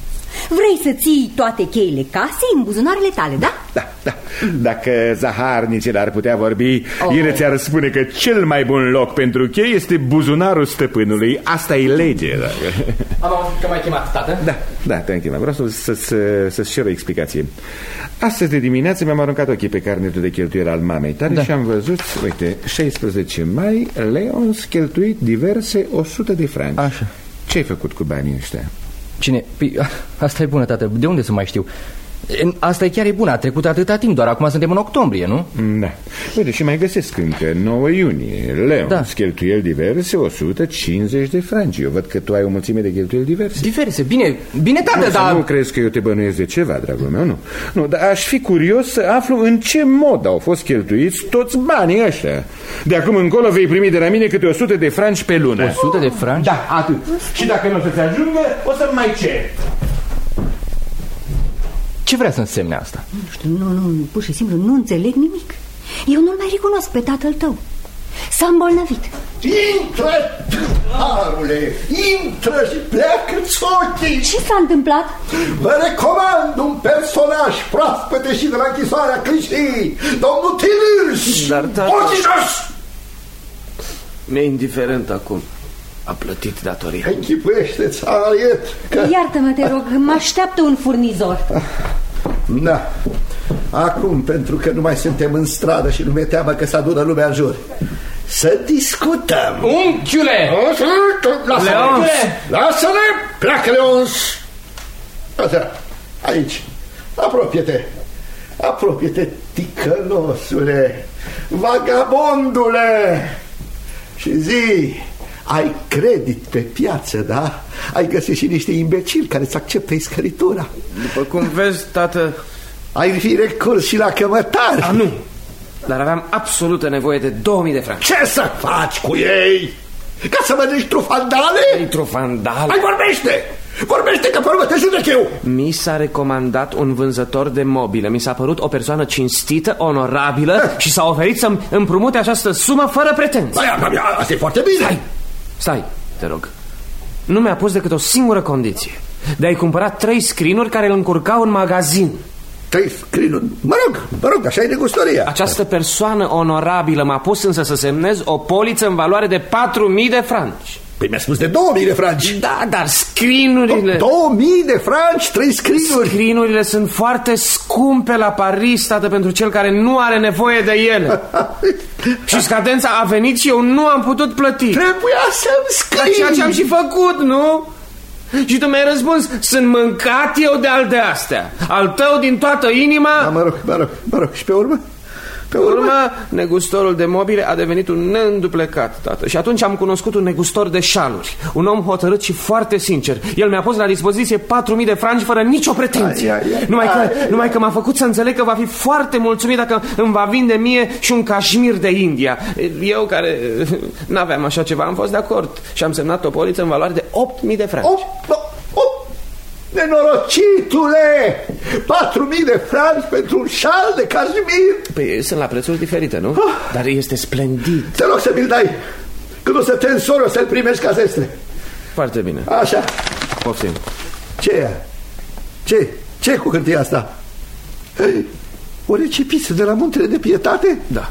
Vrei să ții toate cheile casei în buzunarele tale, da? Da, da. Dacă zaharnicele ar putea vorbi, oh. ele ți-ar spune că cel mai bun loc pentru chei este buzunarul stăpânului. Asta e lege. Am auzit că m-ai chemat, tată? Da, da, te-am chemat. Vreau să, să, să, să-ți cer o explicație. Astăzi de dimineață mi-am aruncat ochii pe carnetul de cheltuieli al mamei tale, da. Și am văzut, uite, șaisprezece mai, Leons cheltuit diverse o sută de franci. Așa. Ce-ai făcut cu banii ăștia? Cine? Păi, asta e bună, tată. De unde să mai știu? Asta e chiar e bună. A trecut atâta timp, doar acum suntem în octombrie, nu? Da. Uite, și mai găsesc încă nouă iunie. Leon, da. Cheltuieli diverse, o sută cincizeci de franci. Eu văd că tu ai o mulțime de cheltuieli diverse. Diverse? Bine, bine, tată, nu, dar... Nu crezi că eu te bănuiesc de ceva, dragul meu, nu. Nu, dar aș fi curios să aflu în ce mod au fost cheltuiți toți banii ăștia. De acum încolo vei primi de la mine câte o sută de franci pe lună. o sută de franci? Da, atât. Și dacă nu o să-ți ajungă, o să mai cer. Ce vrea să însemne asta? Nu știu, nu, nu, pur și simplu nu înțeleg nimic. Eu nu-l mai recunosc pe tatăl tău. S-a îmbolnăvit. Intră, tâlharule, intră și pleacă-ți ochii. Ce s-a întâmplat? Vă recomand un personaj proaspăt ieșit de la închisoarea Clișii, domnul Tilurs. Dar tata... Ochii jos! Mi-e indiferent acum. A plătit datoria. Închipuiește-ți, Ariet, că... Iartă-mă, te rog, mă așteaptă un furnizor. Da. Acum, pentru că nu mai suntem în stradă și nu mi-e teamă că se adună lumea în jur, să discutăm. Unchiule! Lasă-ne! Lasă-ne! Pleacă, Leons! Așa, aici. Apropie-te. Apropie-te, ticălosule, vagabondule. Și zi, ai credit pe piață, da? Ai găsit și niște imbecili care îți acceptă iscăritura. După cum vezi, tată... Ai fi recurs și la cămătari. A, nu. Dar aveam absolută nevoie de două mii de franci. Ce să faci cu ei? Ca să mănânci trufandale? Ei, trufandale? Hai, vorbește! Vorbește că pe urmă te judec eu! Mi s-a recomandat un vânzător de mobile. Mi s-a părut o persoană cinstită, onorabilă și s-a oferit să-mi împrumute această sumă fără pretenții. Asta e foarte bine. Stai, stai, te rog. Nu mi-a pus decât o singură condiție: de a-i cumpăra trei screen-uri care îl încurcau în magazin. Trei screen-uri? Mă rog, mă rog, așa e negustoria. Această persoană onorabilă m-a pus însă să semnez o poliță în valoare de patru mii de franci. Păi mi-a spus de două mii de franci. Da, dar screen-urile... două mii de franci, trei screen-uri. Screen-urile sunt foarte scumpe la Paris, tată, pentru cel care nu are nevoie de ele. Și scadența a venit și eu nu am putut plăti. Trebuia să-mi scrii. Dar ceea ce am și făcut, nu? Și tu mi-ai răspuns: sunt mâncat eu de al de astea. Al tău din toată inima. Da, mă rog, mă rog, mă rog. Și pe urmă? Pe urmă, negustorul de mobile a devenit un neînduplecat, tată. Și atunci am cunoscut un negustor de șaluri, un om hotărât și foarte sincer. El mi-a pus la dispoziție patru mii de franci fără nicio pretenție. Ai, ai, ai, numai, că, ai, numai că m-a făcut să înțeleg că va fi foarte mulțumit dacă îmi va vinde mie și un cașmir de India. Eu, care n-aveam așa ceva, am fost de acord și am semnat o poliță în valoare de opt mii de franci. opt, opt. Nenorocitule! patru mii de franci pentru un șal de cașmir? Păi sunt la prețuri diferite, nu? Ah. Dar este splendid. Te rog să mi-l dai. Când o să te însori, o să-l primești ca zestre. Foarte bine. Așa. Poftim. Ce e? Ce? Ce cu hârtia asta? O recipiță de la Muntele de Pietate? Da.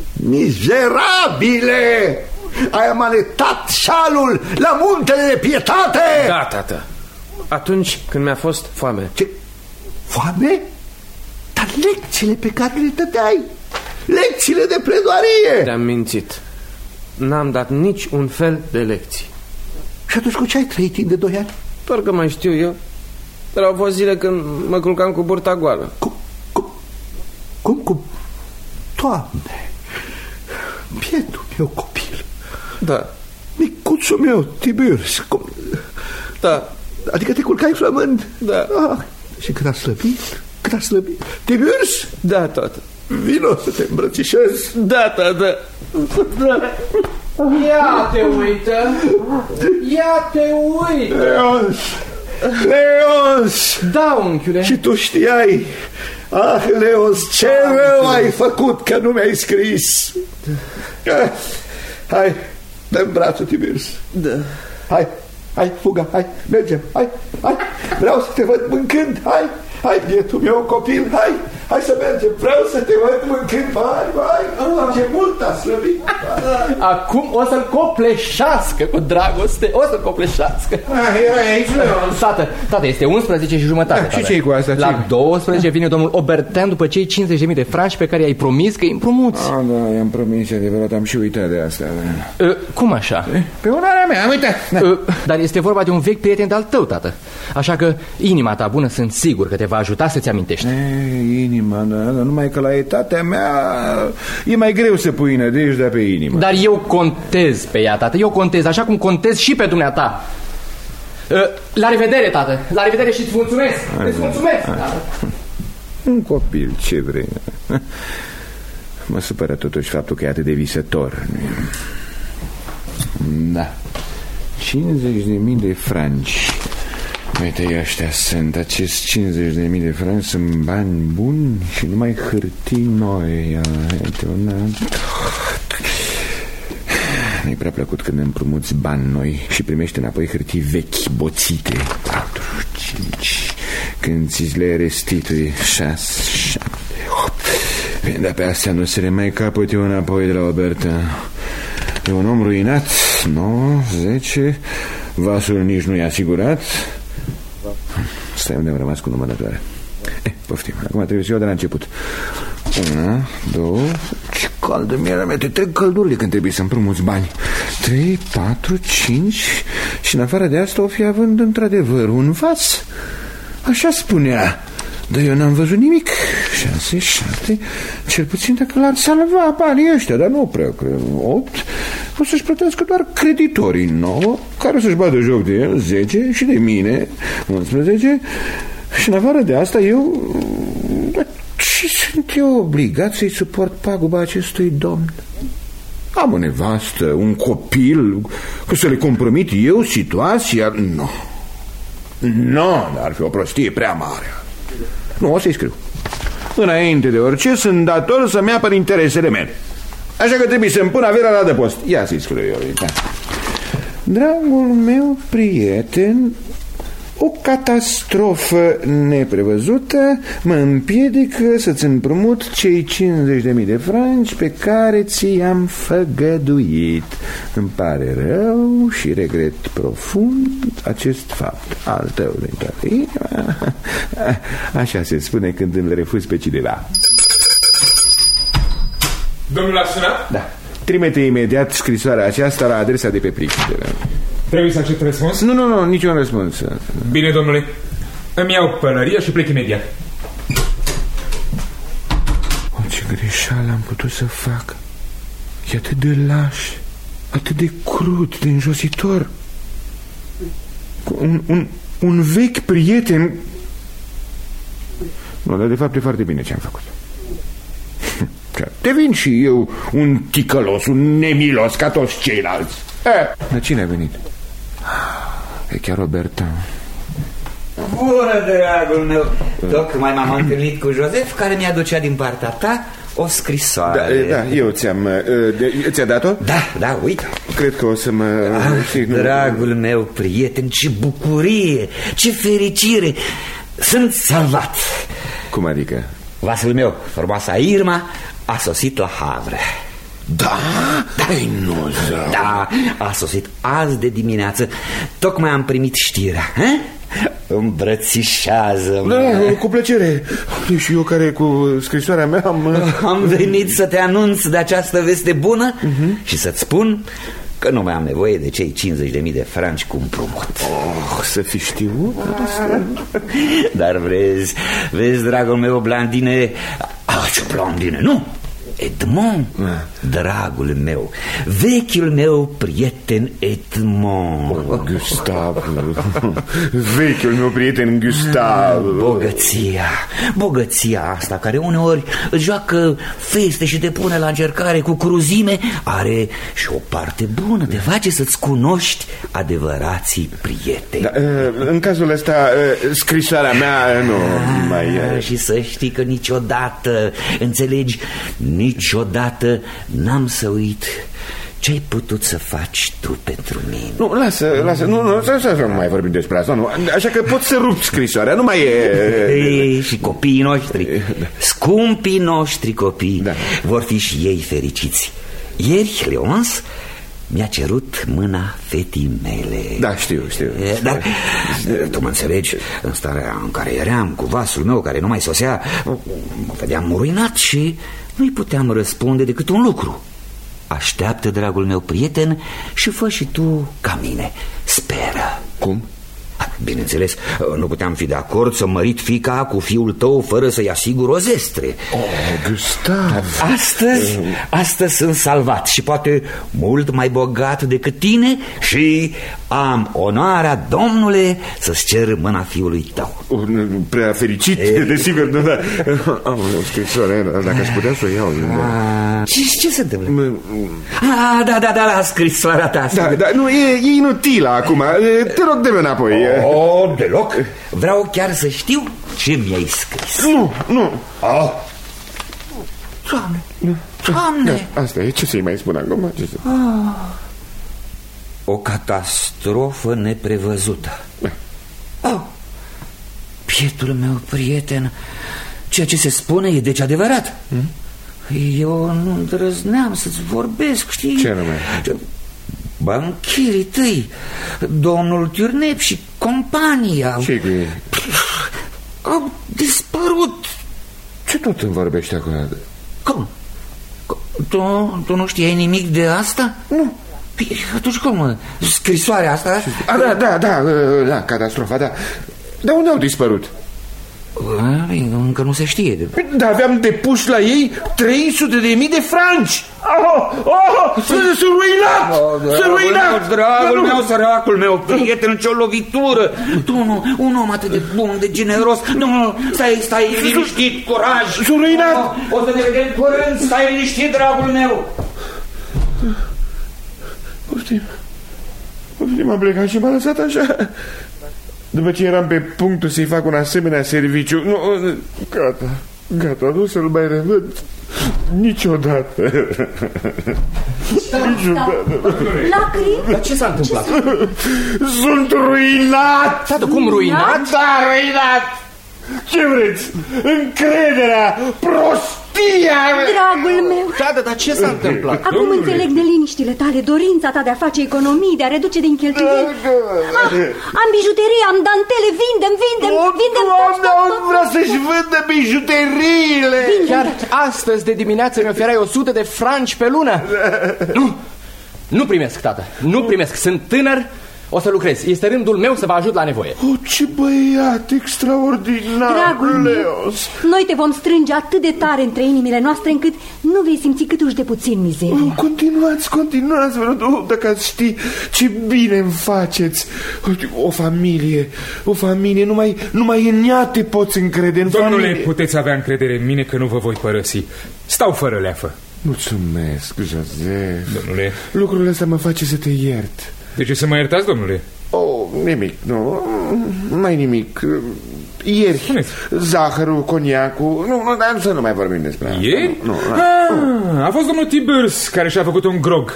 Mizerabile! Ai amanetat șalul la Muntele de Pietate? Da, tată. Atunci când mi-a fost foame. Ce? Foame? Dar lecțiile pe care le dădeai, lecțiile de pledoarie. Te-am mințit. N-am dat nici un fel de lecții. Și atunci cu ce ai trăit timp de doi ani? Doar că mai știu eu. Dar au fost zile când mă culcam cu burta goală. Cum? Cum? Cum? cum? Doamne, bietul meu copil. Da. Micuțul meu, Tiberius. Cum? Da. Adică te culcai flămând? Da. Ah, și cât a slăbit? Cât a slăbit? Tiberius? Da, tată. Vino să te îmbrățișez. Da, tată. Da. Ia te uită. Ia te uită. Leons. Leons. Da, unchiule. Și tu știai. Ah, Leons, ce da, rău ai făcut că nu mi-ai scris. Da. Hai, dă-mi brațul, Tiberius. Da. Hai. Hai, fuga, hai, mergem, hai, hai. Vreau să te văd mâncând, hai. Hai, bietul meu copil, hai. Hai să mergem, vreau să te văd mâncând. Hai, hai, ce mult a slăbit. Acum o să-l copleșească cu dragoste. O să-l copleșească. Erai aici, Leon? Tată, tată, este unsprezece și jumătate. Și ce-i cu asta? La douăsprezece vine domnul Obertean după cei cincizeci de mii de franci pe care i-ai promis că îi împrumuți. Ah, da, i-am promis, adevărat, am și uitat de asta. uh, Cum așa? Pe onoarea mea, am uitat. Da. uh, Dar este vorba de un vechi prieten de-al tău, tată. Așa că inima ta bună sunt sigur că te va ajuta să-ți amintești. E, inima, da, numai că la etatea mea e mai greu să pui nădejdea pe inimă. Dar eu contez pe ea, tată. Eu contez, așa cum contez și pe dumneata. La revedere, tată. La revedere și îți mulțumesc. Îți mulțumesc, tată. Un copil, ce vrei. Mă supără totuși faptul că e atât de visător. Da. cincizeci de mii de franci. Uite, ăștia sunt, acești cincizeci de mii de franci sunt bani buni și numai hârtii noi. Uite, una... Mi-e prea plăcut când împrumuți bani noi și primești înapoi hârtii vechi, boțite. Patru, cinci... Când ți le restitui, șase, șapte, opt... Dar pe astea nu se le mai capăt eu înapoi de la Oberta. E un om ruinat. nouă, zece... Vasul nici nu e asigurat. Stai, unde am rămas cu numărătoare? Eh, poftim, acum trebuie să iau de la început. Una, două... Ce caldă mi-era mea, te trec căldurile când trebuie să împrumuți bani. Trei, patru, cinci... Și în afară de asta o fi având într-adevăr un vas. Așa spunea. Dar eu n-am văzut nimic. Șase, șapte... Cel puțin dacă l-ar salva banii ăștia, dar nu prea cred. Opt... O să-și plătească doar creditorii. Nouă, care o să-și bată joc de el. Zece și de mine. Unsprezece... Și în afară de asta eu... Dar ce sunt eu obligat să-i suport paguba acestui domn? Am o nevastă, un copil, că să le compromit eu situația? Nu. Nu, ar fi o prostie prea mare. Nu, o să-i scriu. Înainte de orice, sunt dator să-mi apăr interesele mele. Așa că trebuie să-mi pun averea la adăpost. Ia să-i scriu eu. Da. Dragul meu prieten, o catastrofă neprevăzută mă împiedică să-ți împrumut cei cincizeci de mii de franci pe care ți-am făgăduit. Îmi pare rău și regret profund acest fapt al tău din toată inima. Așa se spune când îl refuzi pe cineva. Domnul a sunat? Da. Trimite imediat scrisoarea aceasta la adresa de pe Priștele. Trebuie să accept răspuns? Nu, nu, nu, niciun răspuns. Bine, domnule. Îmi iau pălăria și plec imediat. O, ce greșeală am putut să fac. E atât de laș, atât de crud, de înjositor. Un, un, un vechi prieten. Nu, dar de fapt e foarte bine ce am făcut. Devin și eu un ticălos, un nemilos ca toți ceilalți. Eh. Dar cine a venit? E chiar Roberta. Bună, dragul meu. Tocmai m-am întâlnit cu Joseph, care mi-aducea din partea ta o scrisoare. Da, da, eu ți-am... Ți-a dat-o? Da, da, uite. Cred că o să mă... Ah, dragul meu prieten, ce bucurie, ce fericire. Sunt salvat. Cum adică? Vasul meu, frumoasa Irma, a sosit la Havre. Da? Da, ei, nu, da, a sosit azi de dimineață. Tocmai am primit știrea. eh? Îmbrățișează-mă. Da, cu plăcere. Și eu care cu scrisoarea mea am... Am venit să te anunț de această veste bună uh-huh. și să-ți spun că nu mai am nevoie de cei cincizeci de mii de franci cu împrumut. Oh, să fi știut. Dar vezi, vezi, dragul meu, Blandine. Ah, ce Blandine, nu! Edmond, dragul meu, vechiul meu prieten Edmond. Oh, Gustav. Vechiul meu prieten Gustav. Bogăția, bogăția asta care uneori îți joacă feste și te pune la încercare cu cruzime, are și o parte bună, te face să-ți cunoști adevărații prieteni. Da, în cazul ăsta, scrisoarea mea nu ah, mai... Și să știi că niciodată, înțelegi, niciodată n-am să uit ce-ai putut să faci tu pentru mine. Nu, lasă, lasă, nu, nu, să, să nu mai vorbim despre asta, nu. Așa că pot să rup scrisoarea, nu mai e... Ei, și copiii noștri, da. Scumpii noștri copii, da. Vor fi și ei fericiți. Ieri, Leons mi-a cerut mâna fetii mele. Da, știu, știu. Dar tu mă înțelegi, în starea în care eram, cu vasul meu care nu mai sosea, mă vedeam ruinat și nu-i puteam răspunde decât un lucru. Așteaptă, dragul meu prieten, și fă și tu ca mine. Speră. Cum? Bineînțeles, nu puteam fi de acord să mărit fiica cu fiul tău fără să-i asigur o zestre. Oh, Gustav. Astăzi, astăzi sunt salvat și poate mult mai bogat decât tine și am onoarea, domnule, să-ți cer mâna fiului tău. Oh, prea fericit, e... desigur, nu, da. Am o scrisoare, dacă aș putea să o iau. A, ce, ce se întâmplă? A, da, da, da, la scrisoarea ta. Da, da, nu, e, e inutilă acum. Te rog, dă-mi înapoi. Oh, deloc. Vreau chiar să știu ce mi-ai scris. Nu, nu. Oh. Doamne, Doamne. Da, asta e, ce să-i mai spun acum? Ce să... Ah. O catastrofă neprevăzută. Da. Oh. Bietul meu prieten, ceea ce se spune e deci adevărat. hmm? Eu nu îndrăzneam să-ți vorbesc, știi? Ce anume? Bancherii tăi, domnul Turnep și compania. Ce cu ei? Au dispărut. Ce tot îmi vorbești acum? Cum? Tu, tu nu știai nimic de asta? Nu. Păi, atunci cum? Scrisoarea asta? A, da, da, da, da, catastrofa, da. Dar unde au dispărut? A, încă nu se știe. Da, aveam depus la ei trei sute de mii de franci. Oh, oh, s-a ruinat! S-a ruinat! Dragul meu, săracul meu, prieten, ce-o lovitură. Tu, nu, un om atât de bun, de generos. Nu, nu, stai, stai liniștit, curaj. S-a ruinat! O să ne vedem curând, stai liniștit, dragul meu. Poftim, poftim, m-a plecat și m-a lăsat așa. După ce eram pe punctul să-i fac un asemenea serviciu. Nu, gata, gata, nu să-l mai revăd niciodată. Niciodată. Lacrimi? Dar ce s-a întâmplat? Sunt ruinat! Tată, cum ruinat? Da, ruinat! Ce vreți? Încrederea, prostia! Dragul meu! Tată, dar ce s-a întâmplat? Acum înțeleg neliniștile tale, dorința ta de a face economii, de a reduce din cheltuieli. Ah, am bijuterii, am dantele, vindem, vindem, vindem tot, tot, tot. Vreau să-și vândă bijuteriile! Chiar astăzi de dimineață mi oferai o sută de franci pe lună? Nu, nu primesc, tată, nu primesc, sunt tânăr. O să lucrez. Este rândul meu să vă ajut la nevoie. Oh, ce băiat extraordinar, Dragul meu, Leos. noi te vom strânge atât de tare între inimile noastre încât nu vei simți cât uși de puțin mizerie. Oh, continuați, continuați, oh, dacă ați ști ce bine îmi faceți. O familie, o familie, numai, numai în ea te poți încrede în Domnule, familie. puteți avea încredere în mine că nu vă voi părăsi. Stau fără leafă. Mulțumesc, Joseph. Domnule, lucrul ăsta mă face să te iert. De ce să mă iertați, domnule? Oh, nimic, nu, mai nimic. Ieri, Spuneți. zahărul, coniacul. Nu, nu, dar să nu mai vorbim despre asta. Ieri? Nu, nu, ah, a fost domnul Tiburce care și-a făcut un grog.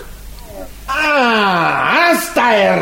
Ah, asta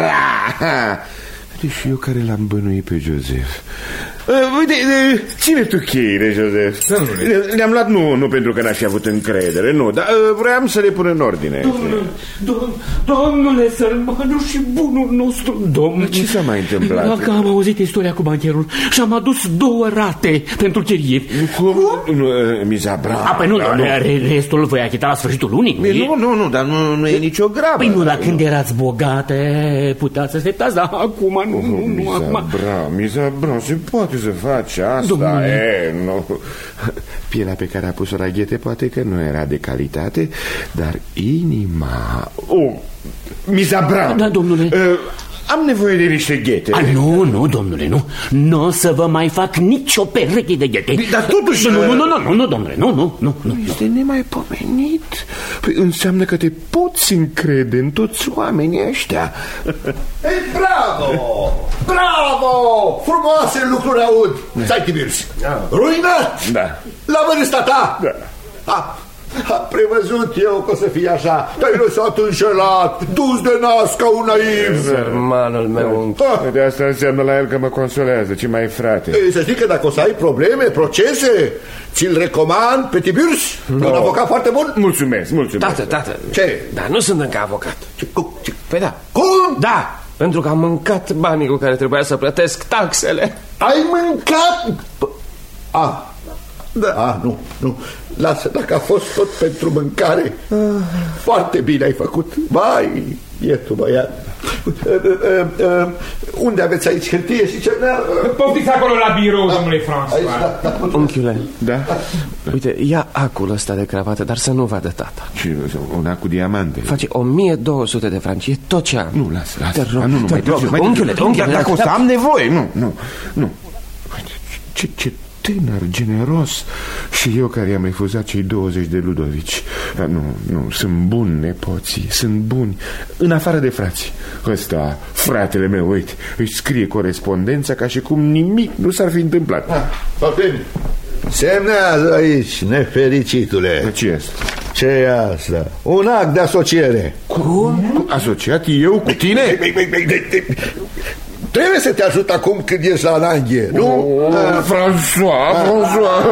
era! Uite și eu care l-am bănuit pe Joseph. Uh, uite, uh, ține tu cheile, Joseph. Domnule. Le-am luat nu, nu pentru că n-aș fi avut încredere, nu, dar uh, vreau să le pun în ordine. Domnule, dom, domnule sărmanul și bunul nostru, domnule. Ce s-a mai întâmplat? Dacă am auzit istoria cu bancherul și am adus două rate pentru chirieri. Cum? Nu, uh, miza bravo. A, păi nu, da, nu, restul voi achita la sfârșitul lunii. Nu, nu, nu, dar nu, nu e nicio grabă. Păi nu, dar când erați bogate, puteați să așteptați, dar acum nu, nu, nu, miza acum... bravo, miza bravo, se poate să faci asta, Domnule. e, nu. Pielea pe care a pus-o la ghete poate că nu era de calitate, dar inima... Oh, miza bravo. Da, domnule. Uh, am nevoie de niște ghete. A, nu, nu, domnule, nu. Nu o să vă mai fac nicio pereche de ghete. Dar totuși... Nu, nu, nu, nu, nu, nu, domnule, nu, nu, nu, nu. Este nemaipomenit. Păi înseamnă că te poți încrede în toți oamenii ăștia. Ei, bravo! Bravo! Frumoase lucruri aud. Stai, Tiburce. Ruinat! Da. La vârsta ta! Da. A, a prevăzut eu că o să fie așa. Te-ai lăsat înșelat, dus de nas ca un naiv. Sărmanul meu unchi. Ah, De asta înseamnă la el că mă consolează, ce mai frate. ei, să știi că dacă o să ai probleme, procese, ți-l recomand pe Tiburce, no. Un avocat foarte bun. Mulțumesc, mulțumesc. Tată, tată. Ce? Dar nu sunt încă avocat. Ce, cum, ce? Păi da. Cum? Da, pentru că am mâncat banii cu care trebuia să plătesc taxele. Ai mâncat? A, da. A, nu, nu. Lasă, dacă a fost tot pentru mâncare, ah. Foarte bine ai făcut. Vai, bietul băiat. uh, uh, uh, Unde aveți aici hârtie și cerneală? Poftiți acolo la birou, domnule François. Da, da, Unchiule, Da? uite, ia acul ăsta de cravată, dar să nu vadă tata. Și un ac cu diamante. Face o mie două sute de franci, e tot ce am. Nu, lasă, lasă. Te rog, A, nu, nu, te mai rog, târziu, mai unchiule, târziu. unchiule, Dacă o să da. am nevoie, nu, nu, nu. Ce, ce tânăr, generos, și eu care i-am refuzat cei douăzeci de Ludovici. Dar nu, nu, sunt buni nepoții, sunt buni, în afară de frații. Ăsta, fratele meu, uite, își scrie corespondența ca și cum nimic nu s-ar fi întâmplat. Poftim, semnează aici, nefericitule. Ce este? Ce e asta? Un act de asociere. Cum? Asociat eu cu tine? Trebuie să te ajut acum când ești la Langhe, nu? Oh, François, François.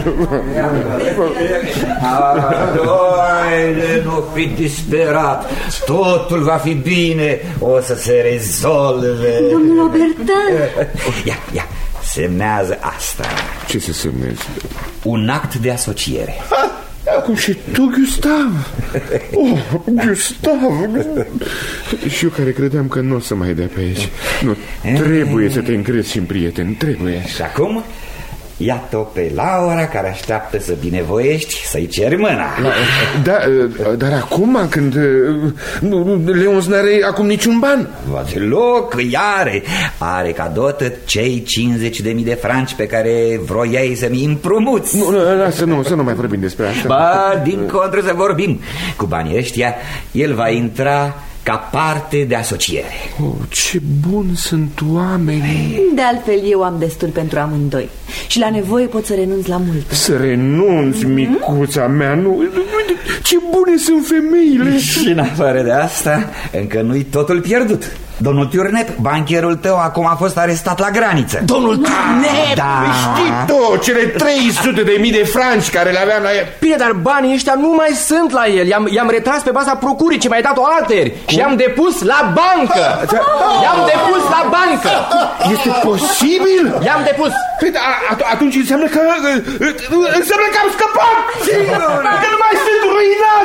Haide, nu fi disperat. Totul va fi bine. O să se rezolve. Domnul Obertan. Ia, ia, semnează asta. Ce se semnează? Un act de asociere. Acum și tu, Gustav. Oh, Gustav. Și eu care credeam că nu o să mai dea pe aici. Nu, trebuie să te încrezi și în prieten. Trebuie. Și acum iată-o pe Laura care așteaptă să binevoiești să-i ceri mâna. Da, dar acum când Leonț n-are acum niciun ban. Va deloc, îi are. Are ca dotă cei cincizeci de mii de franci pe care vroiai să-mi împrumuți. Nu, lasă, nu, să nu mai vorbim despre asta. Ba, din contră să vorbim. Cu banii ăștia el va intra ca parte de asociere. Oh, ce buni sunt oamenii. De altfel eu am destul pentru amândoi și la nevoie pot să renunț la multe. Să renunți, micuța mea, nu. Ce bune sunt femeile. Și în afară de asta încă nu-i totul pierdut. Domnul Turnep, bancherul tău, acum a fost arestat la graniță. Domnul Turnep? Da. Știi tu, cele trei sute de mii de franci care le aveam la el. Bine, dar banii ăștia nu mai sunt la el. I-am, i-am retras pe baza procurii ce mi-ai dat-o alteri. Și i-am depus la bancă. I-am depus la bancă. Este posibil? I-am depus. Atunci înseamnă că Înseamnă că am scăpat. Că nu mai sunt ruinat.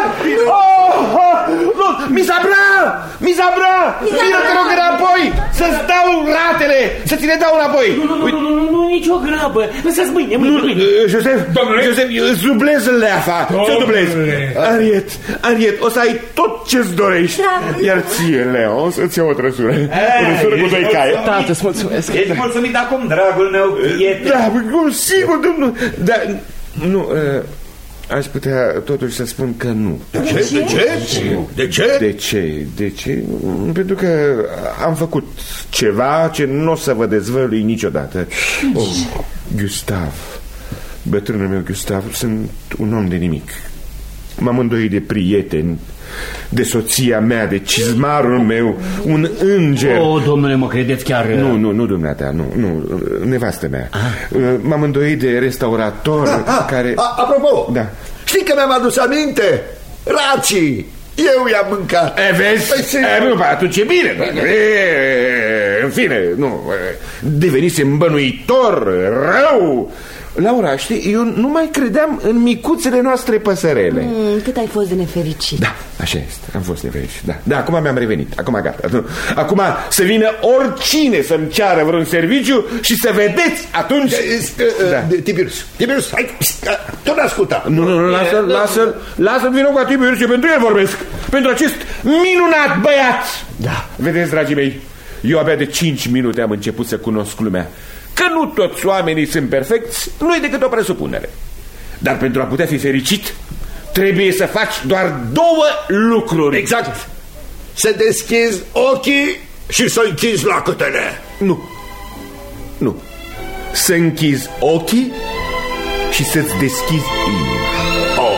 Misabra, Misabra, vină te rog înapoi, să-ți dau ratele, să ți le dau înapoi. Nu, nu, nu, nu, nu, nicio grabă. Lăsați mâine, mâine, mâine. Josef, Josef, îți dublez leafa. Ce dublez? Ariet, Ariet, o să ai tot ce-ți dorești. Iar ție, Leo, să-ți iau o trăsură. O trăsură cu doi cai. Tată, îți mulțumesc. Ești mulțumit acum, dragul meu prieten. Da, sigur, domnul. Dar, nu... Aș putea totuși să spun că nu. De ce? De ce? De ce? De ce? De ce? Pentru că am făcut ceva ce nu o să vă dezvălui niciodată. Oh, Gustav, bătrânul meu Gustav, sunt un om de nimic. M-am îndoit de prieteni, de soția mea, de cizmarul meu, un înger. O, domnule, mă credeți chiar... Nu, nu, nu dumneata, nu, nu, nevastă mea. ah. M-am îndoit de restaurator ah, ah, care... A, apropo, da. Știi că mi-am adus aminte? Racii, eu i-am mâncat. E, vezi? Păi, e, nu, atunci e bine. E, în fine, nu, devenisem bănuitor, rău. Laura, știi, eu nu mai credeam în micuțele noastre păsărele. mm, Cât ai fost de nefericit. Da, așa este, am fost nefericit. Da, da, acum mi-am revenit, acum gata. Acum să vină oricine să-mi ceară vreun serviciu și să vedeți atunci. Da. Tiberius, Tiberius, hai, tu n-asculta. Nu, nu, nu, lasă-l, lasă-l, lasă-l vină cu Tiberius, eu pentru el vorbesc. Pentru acest minunat băiat. Da. Vedeți, dragii mei, eu abia de cinci minute am început să cunosc lumea. Că nu toți oamenii sunt perfecți, nu e decât o presupunere. Dar pentru a putea fi fericit, trebuie să faci doar două lucruri. Exact. Să deschizi ochii și să închizi lacătele. Nu. Nu. Să închizi ochii și să-ți deschizi inima. Oh.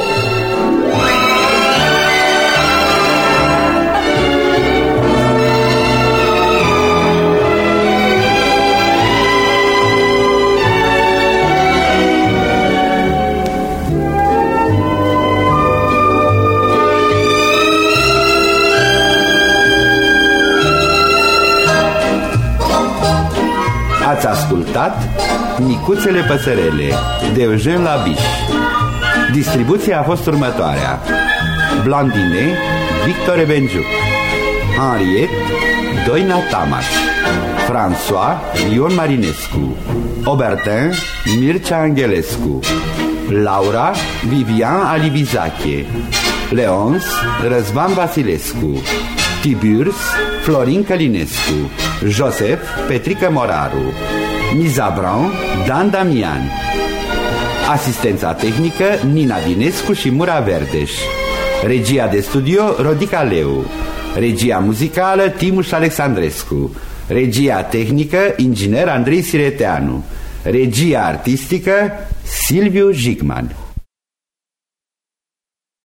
Ați ascultat Micuțele Păsărele de Eugen Labiș. Distribuția a fost următoarea: Blandine, Victor Benjuc, Henriette, Doina Tamaș, François, Ion Marinescu, Obertin, Mircea Angelescu, Laura, Vivian Alibizache, Leonț, Răzvan Vasilescu, Tiburs, Florin Călinescu, Josef, Petrică Moraru, Miza Brown, Dan Damian. Asistența tehnică Nina Dinescu și Mura Verdeș. Regia de studio Rodica Leu. Regia muzicală Timuș Alexandrescu. Regia tehnică inginer Andrei Sireteanu. Regia artistică Silviu Jigman.